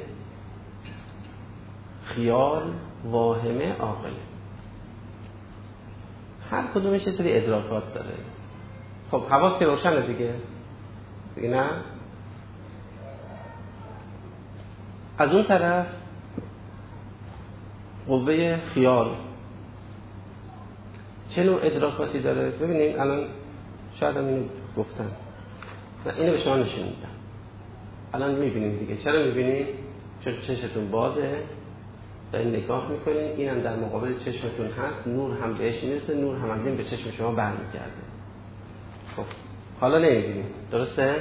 خیال، واهمه، عاقله. هر کدومش یه سری ادراکات داره. خب حواس که روشنه دیگه دیگه نه؟ از اون طرف قوه خیال چه نوع ادراکاتی داره؟ ببینید الان شاید هم اینو گفتم، نه اینو به شما نشون میدم. الان میبینید دیگه. چرا میبینید؟ چون چشمتون بازه، دارین نگاه میکنین، اینم در مقابل چشمتون هست، نور هم بهش میرسه، نور هم از این به چشم شما برمیگرده. خب حالا نمیبینید، درسته؟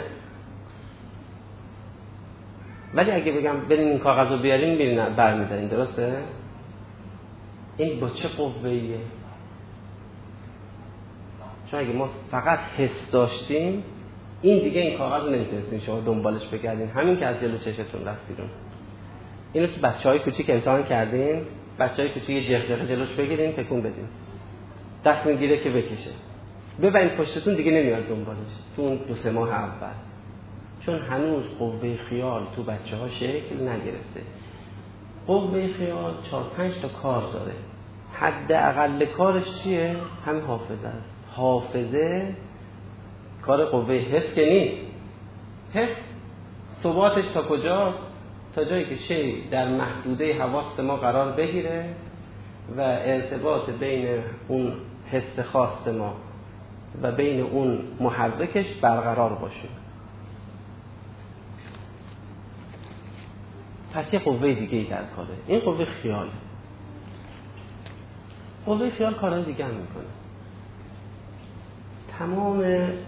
ولی اگه بگم برین این کاغذ رو بیارین میبینید برمیدارین، درسته؟ این با چه قوه‌ایه؟ چون اگه ما فقط حس داشتیم این دیگه این کاغذ نمیتونستین شما دنبالش بگردین، همین که از جلو چشتون رفت بیرون. اینو تو بچهای کوچیک امتحان کردین، بچهای کوچیک یه جغجغه جلوش بگیرین تکون بدین، دست میگیره که بکشه، ببین پشتتون دیگه نمیاد دنبالش تو اون دو سه ماه اول، چون هنوز قوه خیال تو بچه‌ها شکل نگرفته. قوه خیال چهار پنج تا کار داره، حد اقل کارش چیه؟ هم حافظه است. حافظه کار قوه حس که نیست. حس ثباتش تا کجاست؟ تا جایی که شی در محدوده حواس ما قرار بگیره و ارتباط بین اون حس خاص ما و بین اون محرکش برقرار باشه. پس یه قوه دیگه ای در کاره، این قوه خیال. قوه خیال کارهای دیگه هم میکنه. تمام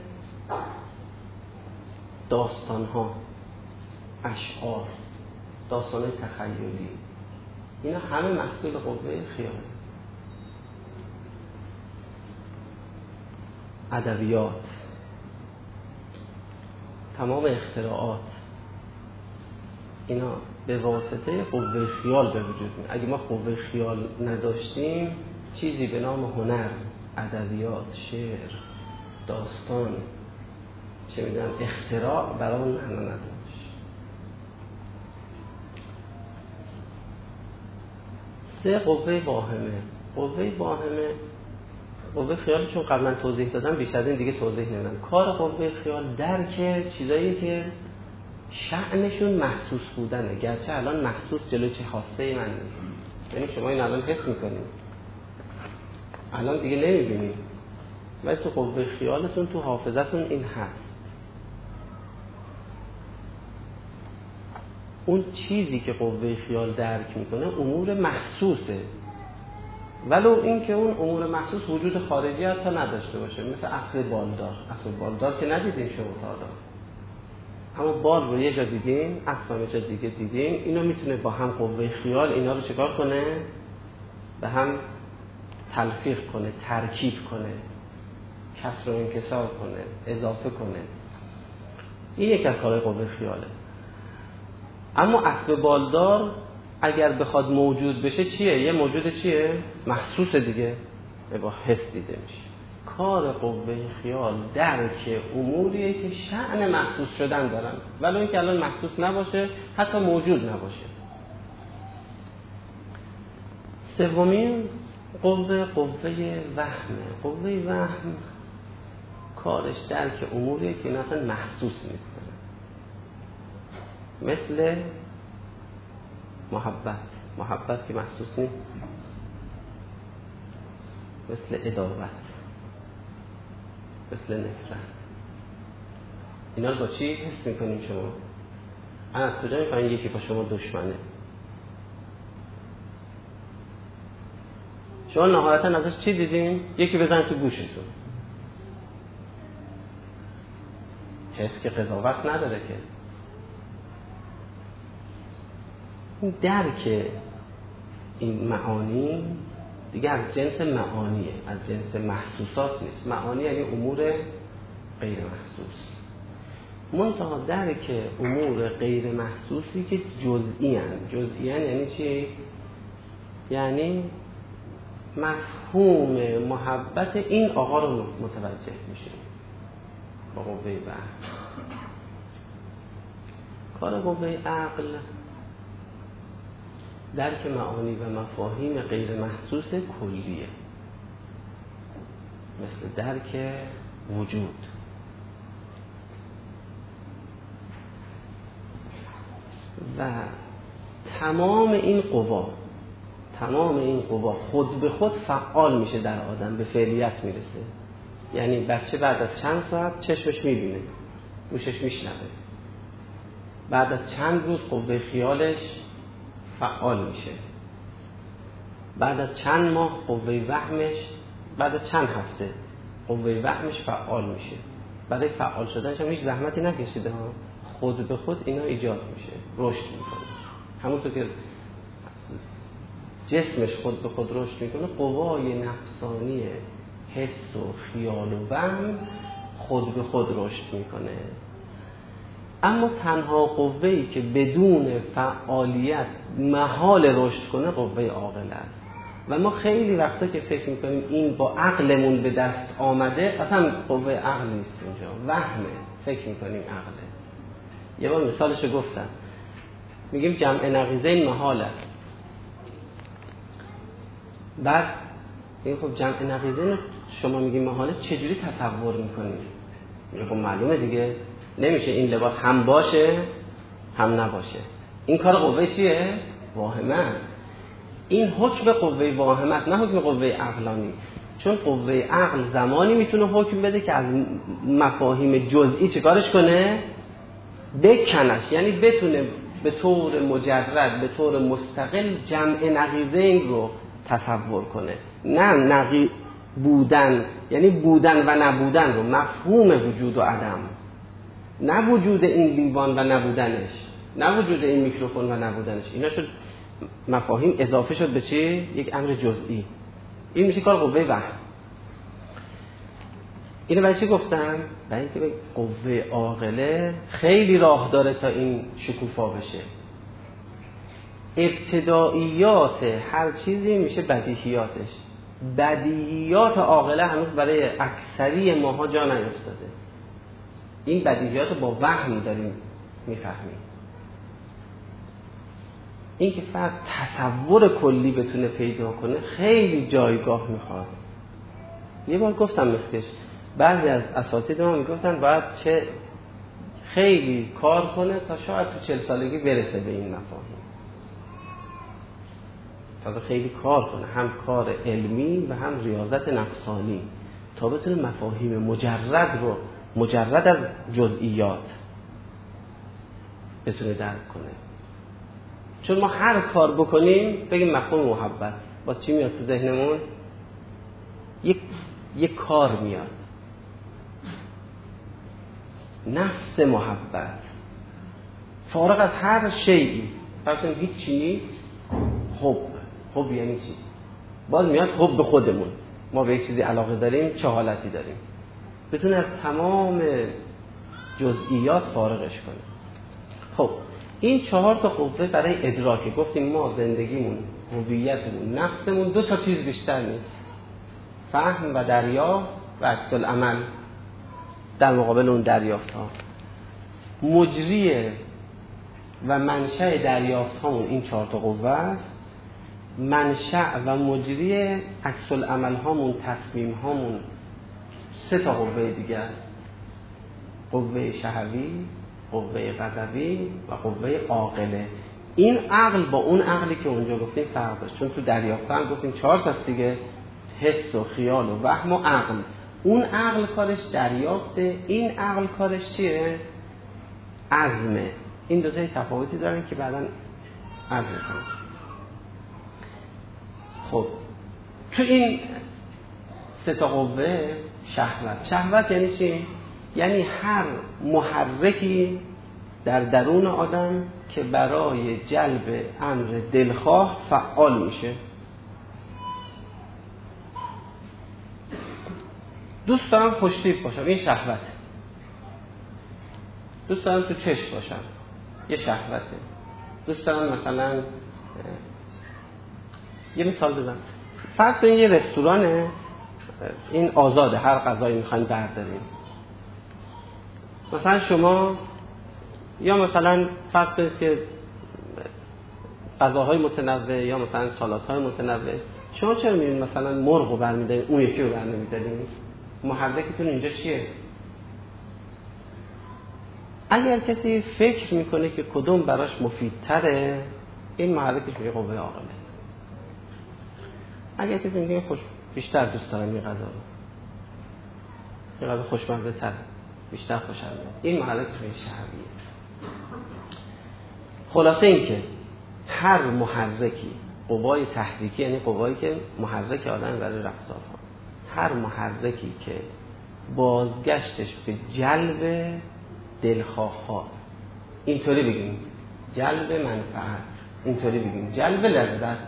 داستان‌ها، اشعار، داستان‌های تخیلی، اینا همه محصول قوه خیال. ادبیات، تمام اختراعات، اینا به واسطه قوه خیال به وجود میاد. اگه ما قوه خیال نداشتیم چیزی به نام هنر، ادبیات، شعر، داستان، چه میدونم اختراع برامون معنا نداشت. سه قوه واهمه. قوه واهمه، قوه خیال چون قبلا توضیح دادم بیشتر از این دیگه توضیح نمیدم. کار قوه خیال درک چیزایی که شأنشون محسوس بودنه، گرچه الان محسوس جلوی چه خواسته من نیست. یعنی شما این الان حس میکنید، الان دیگه نمیبینید، ولی تو قوه خیالتون، تو حافظتون این هست. اون چیزی که قوه خیال درک میکنه امور محسوسه، ولو این که اون امور محسوس وجود خارجی حتی نداشته باشه، مثل اصل بالدار. اصل بالدار که ندیدین شما تا حالا، اما بال رو یه جا دیدین، اصلا یه جا دیگه دیدین. اینو میتونه با هم قوه خیال اینا رو چکار کنه؟ به هم تلفیق کنه، ترکیب کنه، کسر و انکسار کنه، اضافه کنه. این یک از کارهای قوه خیاله. اما اسب بالدار اگر بخواد موجود بشه چیه؟ یه موجود چیه؟ محسوس دیگه، با حس دیده میشه. کار قوه خیال درک اموریه که شأن محسوس شدن دارن، ولو اینکه الان محسوس نباشه، حتی موجود نباشه. سومین قوه قوه وهمه. قوه وهم کارش درک اموریه که اینا اصلا محسوس نیستن، مثل محبت. محبت که محسوس نیست. مثل عداوت، مثل نفرت. اینا رو با چی حس میکنیم شما؟ از کجا میفهمین یکی با شما دشمنه؟ شما نهایتا ازش چی دیدین؟ یکی بزن تو گوشتون. حس که قضاوت نداره که. این درک این معانی دیگه از جنس معانیه، از جنس محسوسات نیست. معانی یعنی امور غیر محسوس. منتها درک امور غیر محسوسی که جزئی هستند. جزئی یعنی چی؟ یعنی مفهوم محبت این آقا رو متوجه میشه با قوه وهم. کار قوه عقل درک معانی و مفاهیم غیر محسوس کلیه، مثل درک وجود. و تمام این قوا تمام این قوا خود به خود فعال میشه در آدم، به فعلیت میرسه. یعنی بچه بعد از چند ساعت چشمش میبینه، گوشش میشنوه، بعد از چند روز قوه خیالش فعال میشه، بعد از چند ماه قوه وهمش، بعد از چند هفته قوه وهمش فعال میشه. برای فعال شدنش هم هیچ زحمتی نکشیده ها، خود به خود اینا ایجاد میشه، رشد میکنه. همونطور که جسمش خود به خود رشد میکنه، قوای نفسانی حس و خیال و وهم خود به خود رشد میکنه. اما تنها قوه‌ای که بدون فعالیت محال رشد کنه قوه عاقله است. و ما خیلی وقتا که فکر میکنیم این با عقلمون به دست آمده، اصلا قوه عقل نیست اونجا، وهمه. فکر میکنیم عقله. یه بار مثالشو گفتم، میگیم جمع نقیضین محال است. بعد میگیم خب جمع نقیضین شما میگیم محاله، چجوری تصور میکنیم؟ میگیم خب معلومه دیگه، نمیشه این لباس هم باشه هم نباشه. این کار قوه چیه؟ واهمه است. این حکم قوه واهمه است، نه حکم قوه عقلانی. چون قوه عقل زمانی میتونه حکم بده که از مفاهیم جزئی چه کارش کنه؟ بکنش، یعنی بتونه به طور مجرد، به طور مستقل جمع نقیضین رو تصور کنه. نه نقی بودن، یعنی بودن و نبودن رو، مفهوم وجود و عدم، نه وجود این لیوان و نبودنش، نه وجود این میکروفون و نبودنش. اینا شد مفاهیم اضافه شد به چی؟ یک امر جزئی. این میشه کار قوه وهم. اینو برای چی گفتم؟ برای اینکه به قوه عاقله خیلی راه داره تا این شکوفا بشه. ابتداییات هر چیزی میشه بدیهیاتش. بدیهیات عاقله هنوز برای اکثری ماها جا نیفتاده. این بدیهیات با وهم داریم میفهمیم. این که فرد تصور کلی بتونه پیدا کنه خیلی جایگاه میخواد. یه بار گفتم مثلش، بعضی از اساتید ما میگفتن باید چه خیلی کار کنه تا شاید تو چهل سالگی برسه به این مفاهیم. تا خیلی کار کنه، هم کار علمی و هم ریاضت نفسانی، تا بتونه مفاهیم مجرد رو، مجرد از جزئیات بتونه درک کنه. چون ما هر کار بکنیم بگیم مفهوم محبت، با چی میاد تو ذهنمون؟ یک یک کار میاد، نفس محبت، فارغ از هر شیئی. فرض هیچ چی نیست، حب. حب یعنی چی؟ باز میاد حب به خودمون. ما به یک چیزی علاقه داریم، چه حالتی داریم، بتونه از تمام جزئیات فارغش کنه. خب این چهار تا قوه برای ادراک. گفتیم ما زندگیمون، هویتمون، نفسمون دو تا چیز بیشتر نیست، فهم و دریافت و عکس العمل در مقابل اون دریافت ها. مجری و منشأ دریافت هامون این چهار تا قوه است. منشأ و مجری عکس العمل هامون، تصمیم هامون سه تا قوه دیگه است: قوه شهوی، قوه غضبی و قوه عاقله. این عقل با اون عقلی که اونجا گفتیم فرق داشت، چون تو دریافت هم گفتیم چهار تاست دیگه: حس و خیال و وهم و عقل. اون عقل کارش دریافته، این عقل کارش چیه؟ عزمه. این دو تای تفاوتی دارن که بعداً عرض می‌کنم. خب تو این سه تا قوه شهوت. شهوت یعنی چی؟ یعنی هر محرکی در درون آدم که برای جلب امر دلخواه فعال میشه. دوست دارم خوشتیپ باشم، این شهوته. دوست دارم تو چشم باشم، یه شهوته. دوست دارم مثلا یه مثال بزنم، فرض کنید یه رستورانه، این آزاده، هر غذایی میخواین بردارین. مثلا شما یا مثلا فرض کنید که غذاهای متنوع یا مثلا سالادهای متنوع، شما چرا میرین مثلا مرغ رو برمی‌دارین اون یکی رو برنمی‌دارین؟ محرکتون اینجا چیه؟ اگر کسی فکر میکنه که کدوم براش مفیدتره، این محرکش میشه قوه عاقله. اگر کسی میگه خوش بیشتر دوست دارم این غذا رو، این غذا خوشمزه تر، بیشتر خوشم میاد، این محرکش میشه شهویه. خلاصه این که هر محرکی، قوای تحریکی یعنی قوایی که محرک آدم برای رفتارها، هر محرکی که بازگشتش به جلب دلخواه ها، اینطوری بگیم جلب منفعت، اینطوری بگیم جلب لذت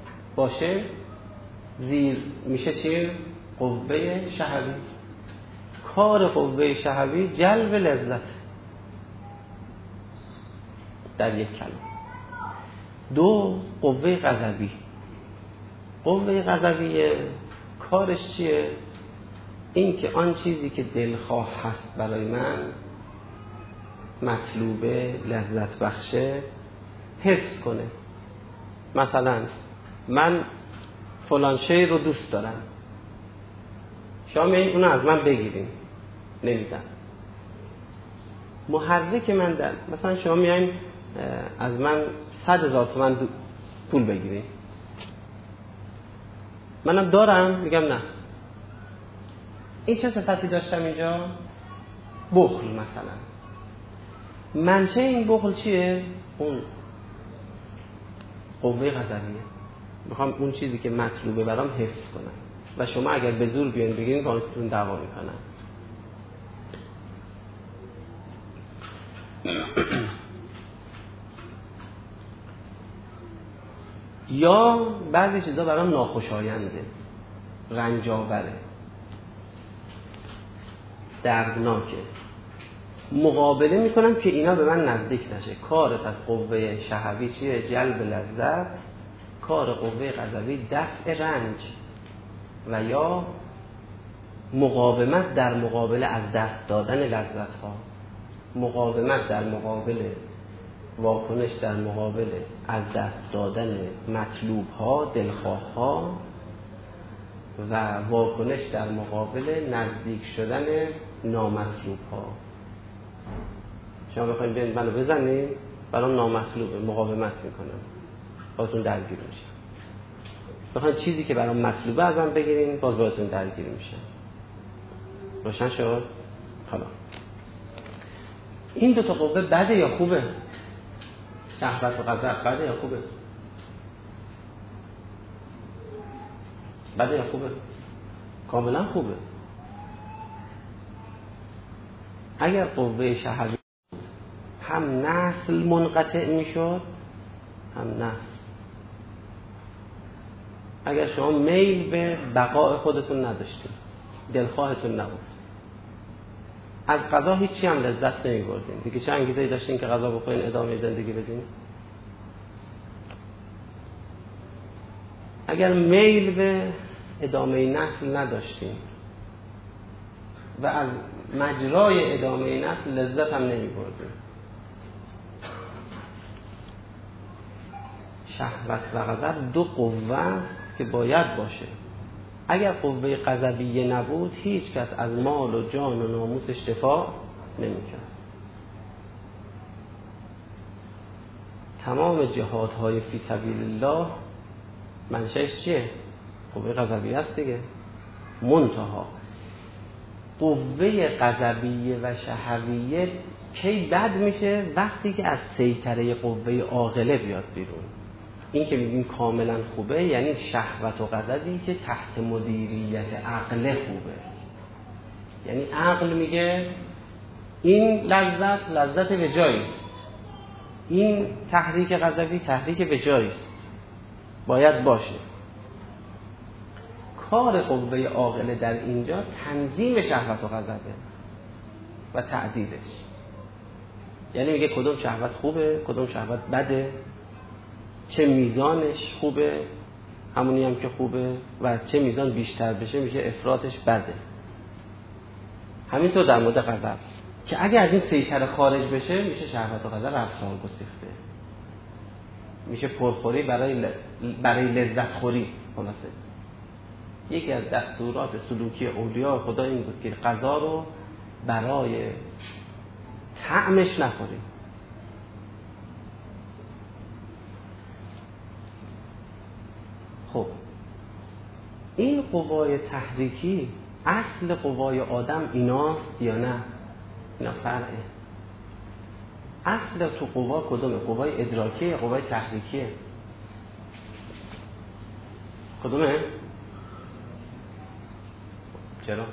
باشه، زیر میشه چی؟ قوه شهوی. کار قوه شهوی جلب لذت در یک کلام. دو، قوه غضبی. قوه غضبی کارش چیه؟ این که آن چیزی که دلخواه هست برای من، مطلوبه، لذت بخشه، حفظ کنه. مثلا من فلان شی رو دوست دارم، شما میگین اونو از من بگیرین، نمیدم. محرک من در مثلا شما میگین از من صد هزار تومن پول بگیرین، منم دارم، میگم نه. این چه صفتی داشتم اینجا؟ بخل مثلا. منشه این بخل چیه؟ اون قوه غضبیه. میخوام اون چیزی که مطلوبه برام حفظ کنم و شما اگر به زور بیان بگیرین باهاتون دعوا میکنن. یا بعضی چیزا برام ناخوشاینده، رنجاوره، دردناکه، مقابله میکنم که اینا به من نزدیک نشه. کار پس قوه شهوی چیه؟ جلب لذت. کار قوه غضبی دفع رنج و یا مقاومت در مقابل از دست دادن لذت ها، مقاومت در مقابل، واکنش در مقابل از دست دادن مطلوب ها، دلخواه ها، و واکنش در مقابل نزدیک شدن نامطلوب ها. شما بخواید بیاین منو بزنید، برام نامطلوبه، مقاومت میکنم، باهاتون درگیر میشم. بخواید چیزی که برام مطلوبه ازم بگیرین، باز باهاتون درگیر میشم. روشن شد؟ حالا این دو تا قوه بده یا خوبه؟ شهوت و غضب بده یا خوبه؟ بده یا خوبه؟ کاملا خوبه. اگر قوه شهوی هم نسل منقطع میشد، هم نسل. اگر شما میل به بقاء خودتون نداشتید، دلخواهتون نبود، از غذا هیچی هم لذت نمی‌بردین، دیگه چه انگیزه‌ای داشتین که غذا بخورین، ادامه زندگی بدین؟ اگر میل به ادامه نسل نداشتین و از مجرای ادامه نسل لذت هم نمی‌بردین. شهوت و غضب دو قوه است که باید باشه. اگر قوه غضبیه نبود، هیچ کس از مال و جان و ناموسش دفاع نمی‌کرد. تمام جهادهای فی سبیل الله منشأش چیه؟ قوه غضبیه است دیگه. منتها قوه غضبیه و شهویه کی بد میشه؟ وقتی که از سیطره قوه عاقله بیاد بیرون. این که میگیم کاملا خوبه یعنی شهوت و غضبی که تحت مدیریت عقل خوبه. یعنی عقل میگه این لذت لذت به جاییست، این تحریک غضبی تحریک به جاییست، باید باشه. کار قوه عاقله در اینجا تنظیم شهوت و غضبه و تعدیلش. یعنی میگه کدوم شهوت خوبه، کدوم شهوت بده، چه میزانش خوبه، همونی هم که خوبه، و چه میزان بیشتر بشه میشه افراطش بده. همینطور در مورد غضب که اگه از این سیطره خارج بشه میشه شهوت و غضب افسار گسیخته، میشه پرخوری برای ل... برای لذت خوری. خلاصه یکی از دستورات سلوکی اولیاء خدا این بود که غذا رو برای طعمش نخوریم. خب این قوای تحریکی اصل قوای آدم ایناست یا نه؟ اینا فرعه. اصل تو قوا کدومه؟ قوای ادراکیه، قوای تحریکیه؟ کدومه؟ چرا؟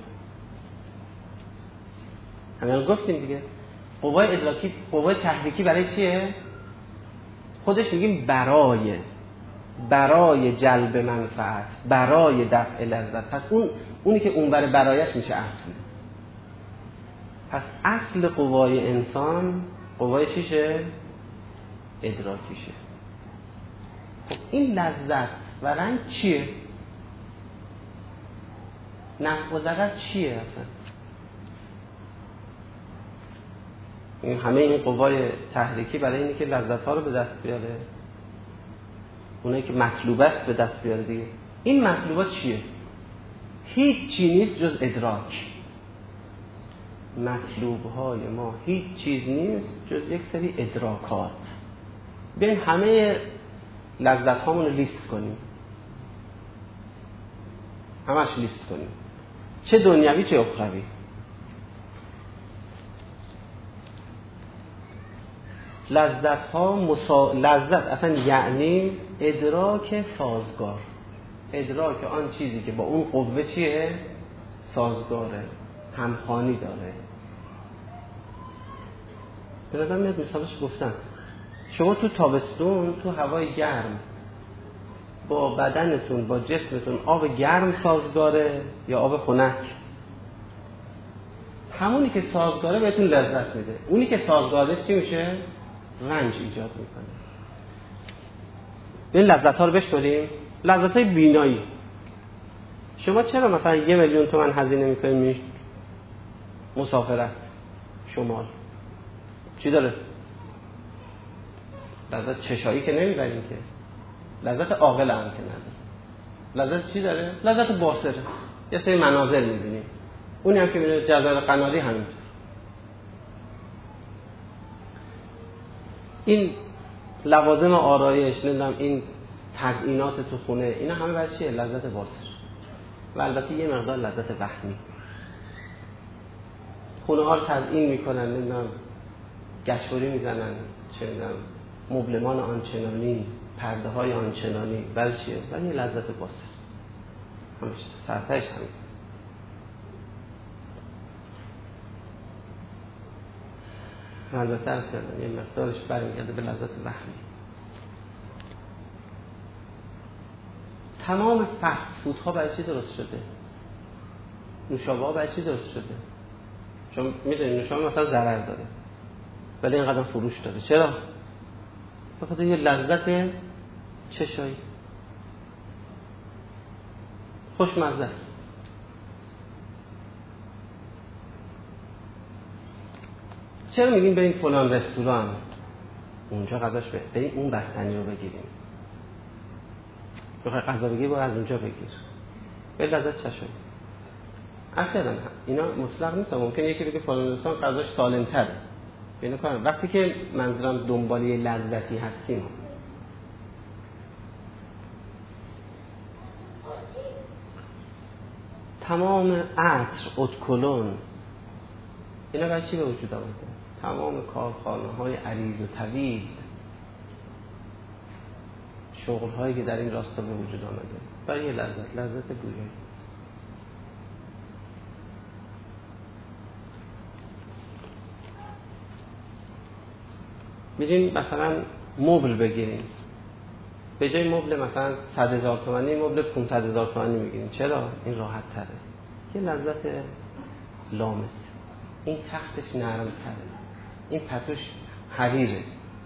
همین گفتیم دیگه. قوای ادراکی، قوای تحریکی برای چیه؟ خودش میگیم برای برای جلب منفعت، برای دفع لذت. پس اون اونی که اون برای برایش میشه اصل. پس اصل قوای انسان قوای چیشه؟ ادراکیشه. خب این لذت و رنج چیه؟ نفع و ضرر چیه اصلا؟ این همه این قوای تحریکی برای اینه که لذت ها رو به دست بیاره، اونایی که مطلوبات به دست بیاره دیگه. این مطلوبات چیه؟ هیچ چی نیست جز ادراک. مطلوب های ما هیچ چیز نیست جز یک سری ادراکات. بیاین همه لذت هامون رو لیست کنیم، همش لیست کنیم، چه دنیوی چه اخروی. لذت ها مسا... لذت اصلا یعنی ادراک سازگار، ادراک آن چیزی که با اون قوه چیه؟ سازگاره، همخوانی داره. به نظر میاد مثالش گفتم، شما تو تابستون تو هوای گرم با بدنتون با جسمتون آب گرم سازگاره یا آب خنک؟ همونی که سازگاره بهتون لذت میده، اونی که سازگاره چی میشه؟ رنج ایجاد میکنه. این لذت ها رو بشماریم. لذت های بینایی، شما چرا مثلا یه میلیون تومان هزینه میکنید مسافرت شمال؟ چی داره؟ لذت چشایی که نمیبریم که، لذت عاقل هم که نداره. لذت چی داره؟ لذت باصره، یه سری مناظر میبینیم، اونی هم که میبینید جزایر قناری همینطور. این لوازم آرایش، نمیدونم این تزیینات تو خونه، اینا همه برای چیه؟ لذت باصر و البته یه مقدار لذت وهمی. خونه ها رو تزیین میکنن، نمیدونم گچوری میزنن، چه میدونم مبلمان آنچنانی، پرده های آنچنانی، برای چیه؟ برای یه لذت باصر. همیشه سرتایش همین. البته ارز کردم یه مقدارش برمیگرده به لذت وهمی. تمام فست فود ها برای چی درست شده؟ نوشابه ها برای چی درست شده؟ چون میدونید نوشابه مثلا ضرر داره ولی اینقدر فروش داره. چرا؟ بخاطر یه لذت چشایی، خوشمزه است. چرا میگیم بریم فلان رستوران اونجا غذاش به بریم اون بستنی رو بگیریم؟ بخوای غذا بگیری باید از اونجا بگیر، به لذت چشایی. اصلا اینا مطلق نیست، ممکنه یکی بگه فلان رستوران غذاش سالم تره. ببین کارم وقتی که منظورم دنبال یه لذتی هستیم، تمام عطر، ادکلون، اینا برای چی به وجود آمده؟ تمام کارخانه های عریض و طویل، شغل هایی که در این راستا به وجود آمده برای یه لذت، لذت گویایی. میرین مثلا مبل بگیرین، به جای مبل مثلا صد هزار تومانی مبل پانصد هزار تومانی میگیرین. چرا؟ این راحت تره، یه لذت لامس. این تختش نرم تره، این پتوش حریره.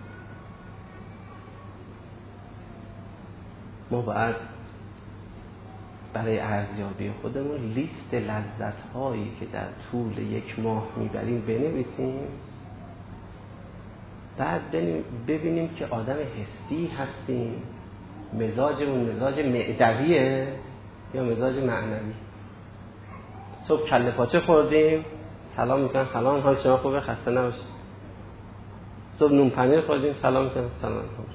ما باید برای ارزیابی خودمون لیست لذت هایی که در طول یک ماه میبریم بنویسیم، بعد ببینیم که آدم حسی هستیم، مزاجمون مزاج معدویه یا مزاج معنوی. صبح کله پاچه خوردیم، سلام میکنن سلام حال شما خوبه خسته نباشید. صبح نون پنیر خوردیم، سلام میکنن سلام خوبه.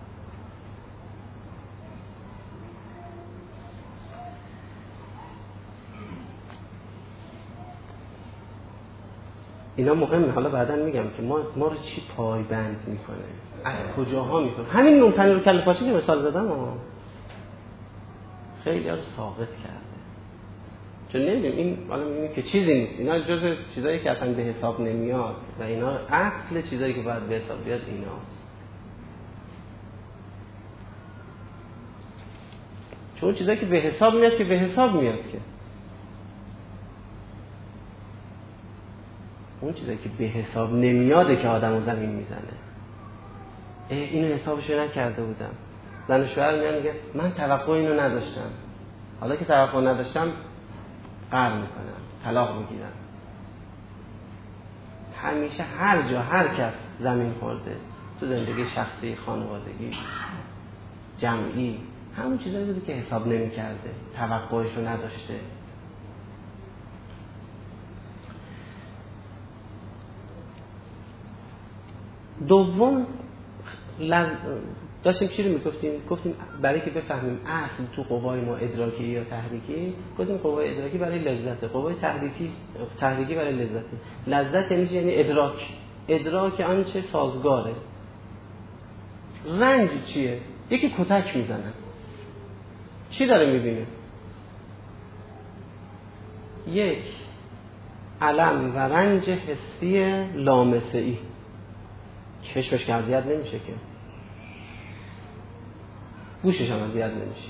اینا مهمه. حالا بعداً میگم که ما ما رو چی پایبند میکنه، از کجاها میکنه. همین نون پنیر و کله پاچه که مثال زدم ها خیلی ها رو ساقط کرده، چون نمیدونیم این حالا میگیم که چیزی نیست. اینا جزء چیزایی که اصلا به حساب نمیاد و اینا اصل چیزایی که باید به حساب بیاد ایناست. چون چیزایی که به حساب میاد که به حساب میاد که اون چیزایی که به حساب نمیاده که آدمو زمین میزنه. اینو حسابشو نکرده بودم. زن و شوهر میان میگه من توقع اینو نداشتم، حالا که توقع نداشتم قهر میکنم، طلاق میگیرم. همیشه هر جا هر کس زمین خورده تو زندگی شخصی، خانوادگی، جمعی، همون چیزایی بوده که حساب نمی‌کرده، توقعشو نداشته. دوم لز... داشتیم چی رو میگفتیم؟ گفتیم برای که بفهمیم اصل تو قوای ما ادراکی یا تحریکی، گفتیم قوای ادراکی برای لذته، قوای تحریکی تحریکی برای لذته. لذت یعنی یعنی ادراک، ادراک آنچه سازگاره. رنج چیه؟ یکی کتک میزنه، چی داره میبینه؟ یک الم و رنج حسی لامسه‌ای. چشمش که اذیت نمیشه که، گوشش هم اذیت نمیشه،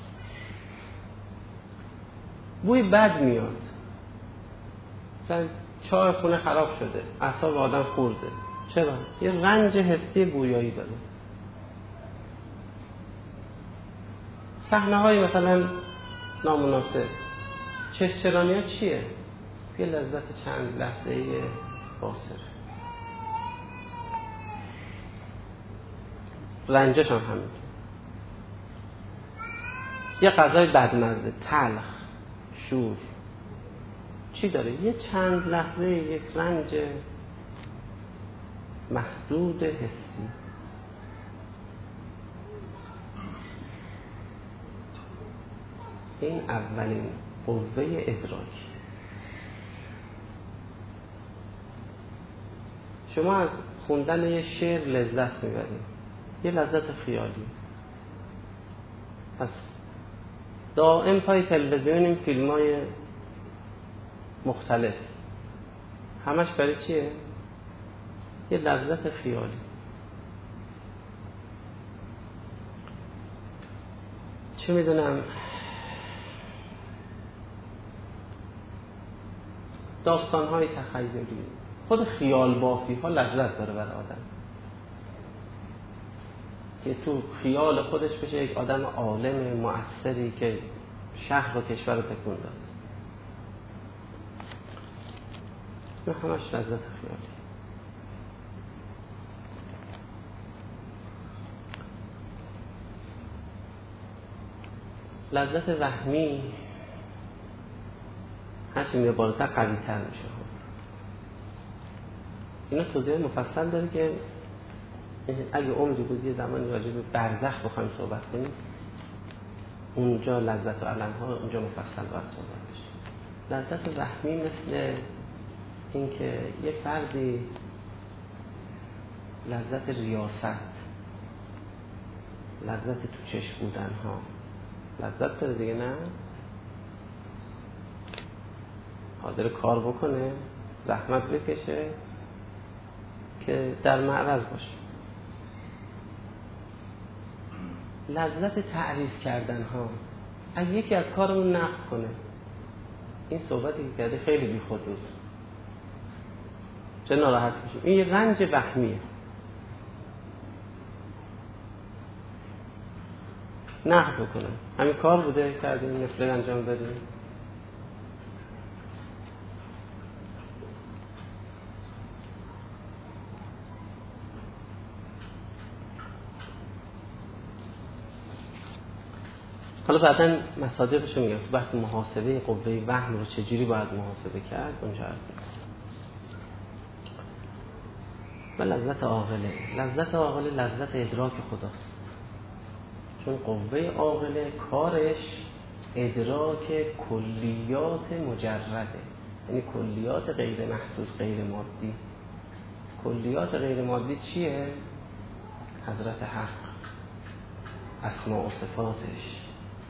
بوی بد میاد، مثلا چای خونه خراب شده، اعصاب آدم خورده. چرا؟ یه رنج حسی بویایی داره. صحنه‌های مثلا نامناسب، چشچرانی ها چیه؟ یه لذت چند لحظه‌ای باصره. رنجش هم همین. یه غذای بدمزه، تلخ، شور، چی داره؟ یه چند لحظه یک رنج محدود حسی. این اولین قوه ادراکی. شما از خوندن یه شعر لذت میبرید، یه لذت خیالی. پس دائم پای تلویزیون این فیلم های مختلف همش برای چیه؟ یه لذت خیالی. چه میدونم، داستان های تخیلی، خود خیال بافی ها لذت داره برای آدم که تو خیال خودش بشه یک آدم عالم مؤثری که شهر و کشور رو تکون داد. نه همش لذت خیالی. لذت وهمی هرچی میره بالاتر قوی تر میشه. اینا توضیح مفصل داره که اگه عمری بود یه زمانی راجع به برزخ بخوایم صحبت کنیم، اونجا لذت و علم ها اونجا مفصل باید صحبت بشه. لذت وهمی مثل اینکه یه فردی لذت ریاست، لذت تو چشم بودن ها لذت داره دیگه، نه؟ حاضر کار بکنه، زحمت بکشه که در معرض باشه. لذت تعریف کردن ها، اگه یکی از کارمون نقد کنه، این صحبتی که کرده خیلی بی خود بود، چه ناراحت میشیم. این یه رنج وهمیه. نقد بکنه، همین کار بوده کردیم، نفله انجام دادیم. حالا بعداً مصادیقش رو میگم، تو بحث محاسبه قوه وهم رو چجوری باید محاسبه کرد اونجا هست. و لذت عاقله، لذت عاقله لذت ادراک خداست، چون قوه عاقله کارش ادراک کلیات مجرده، یعنی کلیات غیر محسوس، غیر مادی. کلیات غیر مادی چیه؟ حضرت حق، اسماء و صفاتش،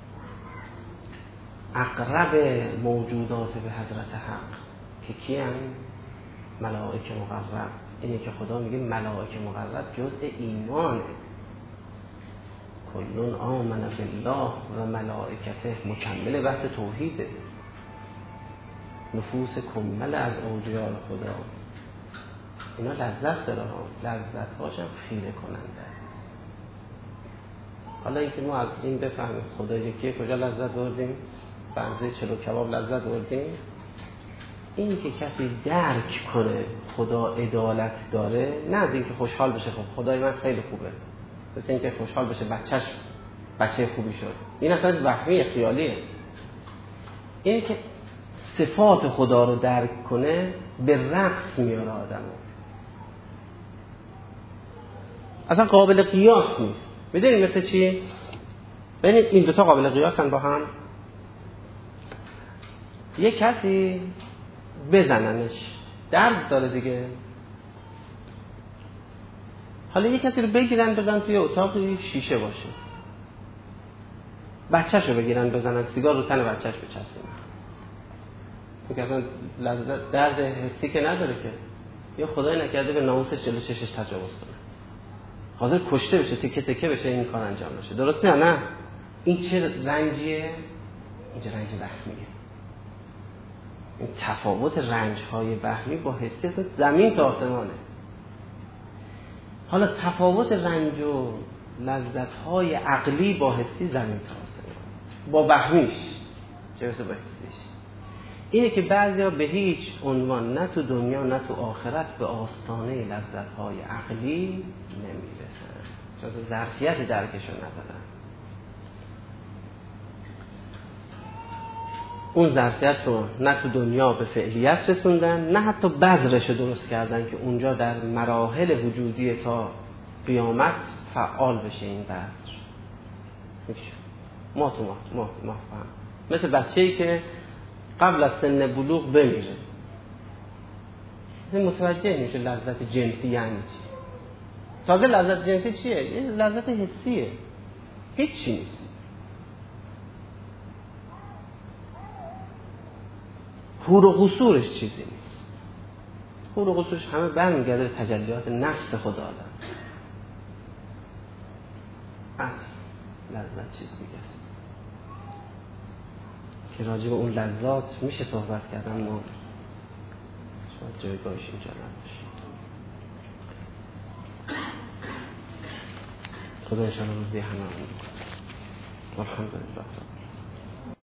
اقرب موجودات به حضرت حق که کیان؟ ملائکه مقرب. اینه که خدا میگه ملائکه مقرب جزء ایمانه. کلون آمن بالله و ملائکته، مکمل بحث توحیده. نفوس کمل از اولیاء خدا اینا لذت داره ها، لذت هاشم خیره کننده. حالا اینکه ما از این بفهمیم خدا یکیه، کجا لذت بردیم؟ بنزه چلو کباب لذت بردیم. این که کسی درک کنه خدا عدالت داره، نه از این که خوشحال بشه خب خدای من خیلی خوبه، مثل این که خوشحال بشه بچهش بچه خوبی شد، این اصلا وهمی خیالیه. این که صفات خدا رو درک کنه به رقص میاره آدمو، اصلا قابل قیاس نیست. میدونید مثل چی؟ ببینید این دوتا قابل قیاسن با هم. یه کسی بزننش درد داره دیگه، حالا یه کسی رو بگیرن بزنن توی اتاقی شیشه باشه، بچه‌شو بگیرن بزنن سیگار رو تن بچه‌ش بچسبونن، میگه اصلا لذت درد حسی که نداره که، یا خدای نکرده به ناموسش جلوی چشش تجاوز کنه، حاضر کشته بشه تکه تکه بشه این کار انجام بشه. درست نه؟ نه این چه رنجیه؟ اینجا رنج وهمیه. این تفاوت رنج‌های وهمی با حسی اصلا زمین تا آسمانه. حالا تفاوت رنج و لذت‌های عقلی با حسی زمین تا آسمان، با وهمیش چه برسه با حسیش. اینه که بعضیا به هیچ عنوان نه تو دنیا نه تو آخرت به آستانه لذت‌های عقلی نمیرسن، چون ظرفیت درکشون ندارن. اون ظرفیت رو نه تو دنیا به فعلیت رسوندن، نه حتی بذرش رو درست کردن که اونجا در مراحل وجودی تا قیامت فعال بشه این بذر. ما تو ما ما ما فهم. مثل بچه‌ای که قبل از سن بلوغ بمیره، متوجه میشه لذت جنسی یعنی چی. تازه لذت جنسی چیه؟ یه لذت حسیه، هیچی نیست. حور و قصورش چیزی نیست. حور و قصورش همه برمیگرده به تجلیات نفس خدا آدم. از لذت چیز دیگه که راجع به اون لذات میشه صحبت کردن، ما شاید جایگاهش اینجا نباشه. خدا انشاءالله روزی همه همون بکنه. الحمدلله.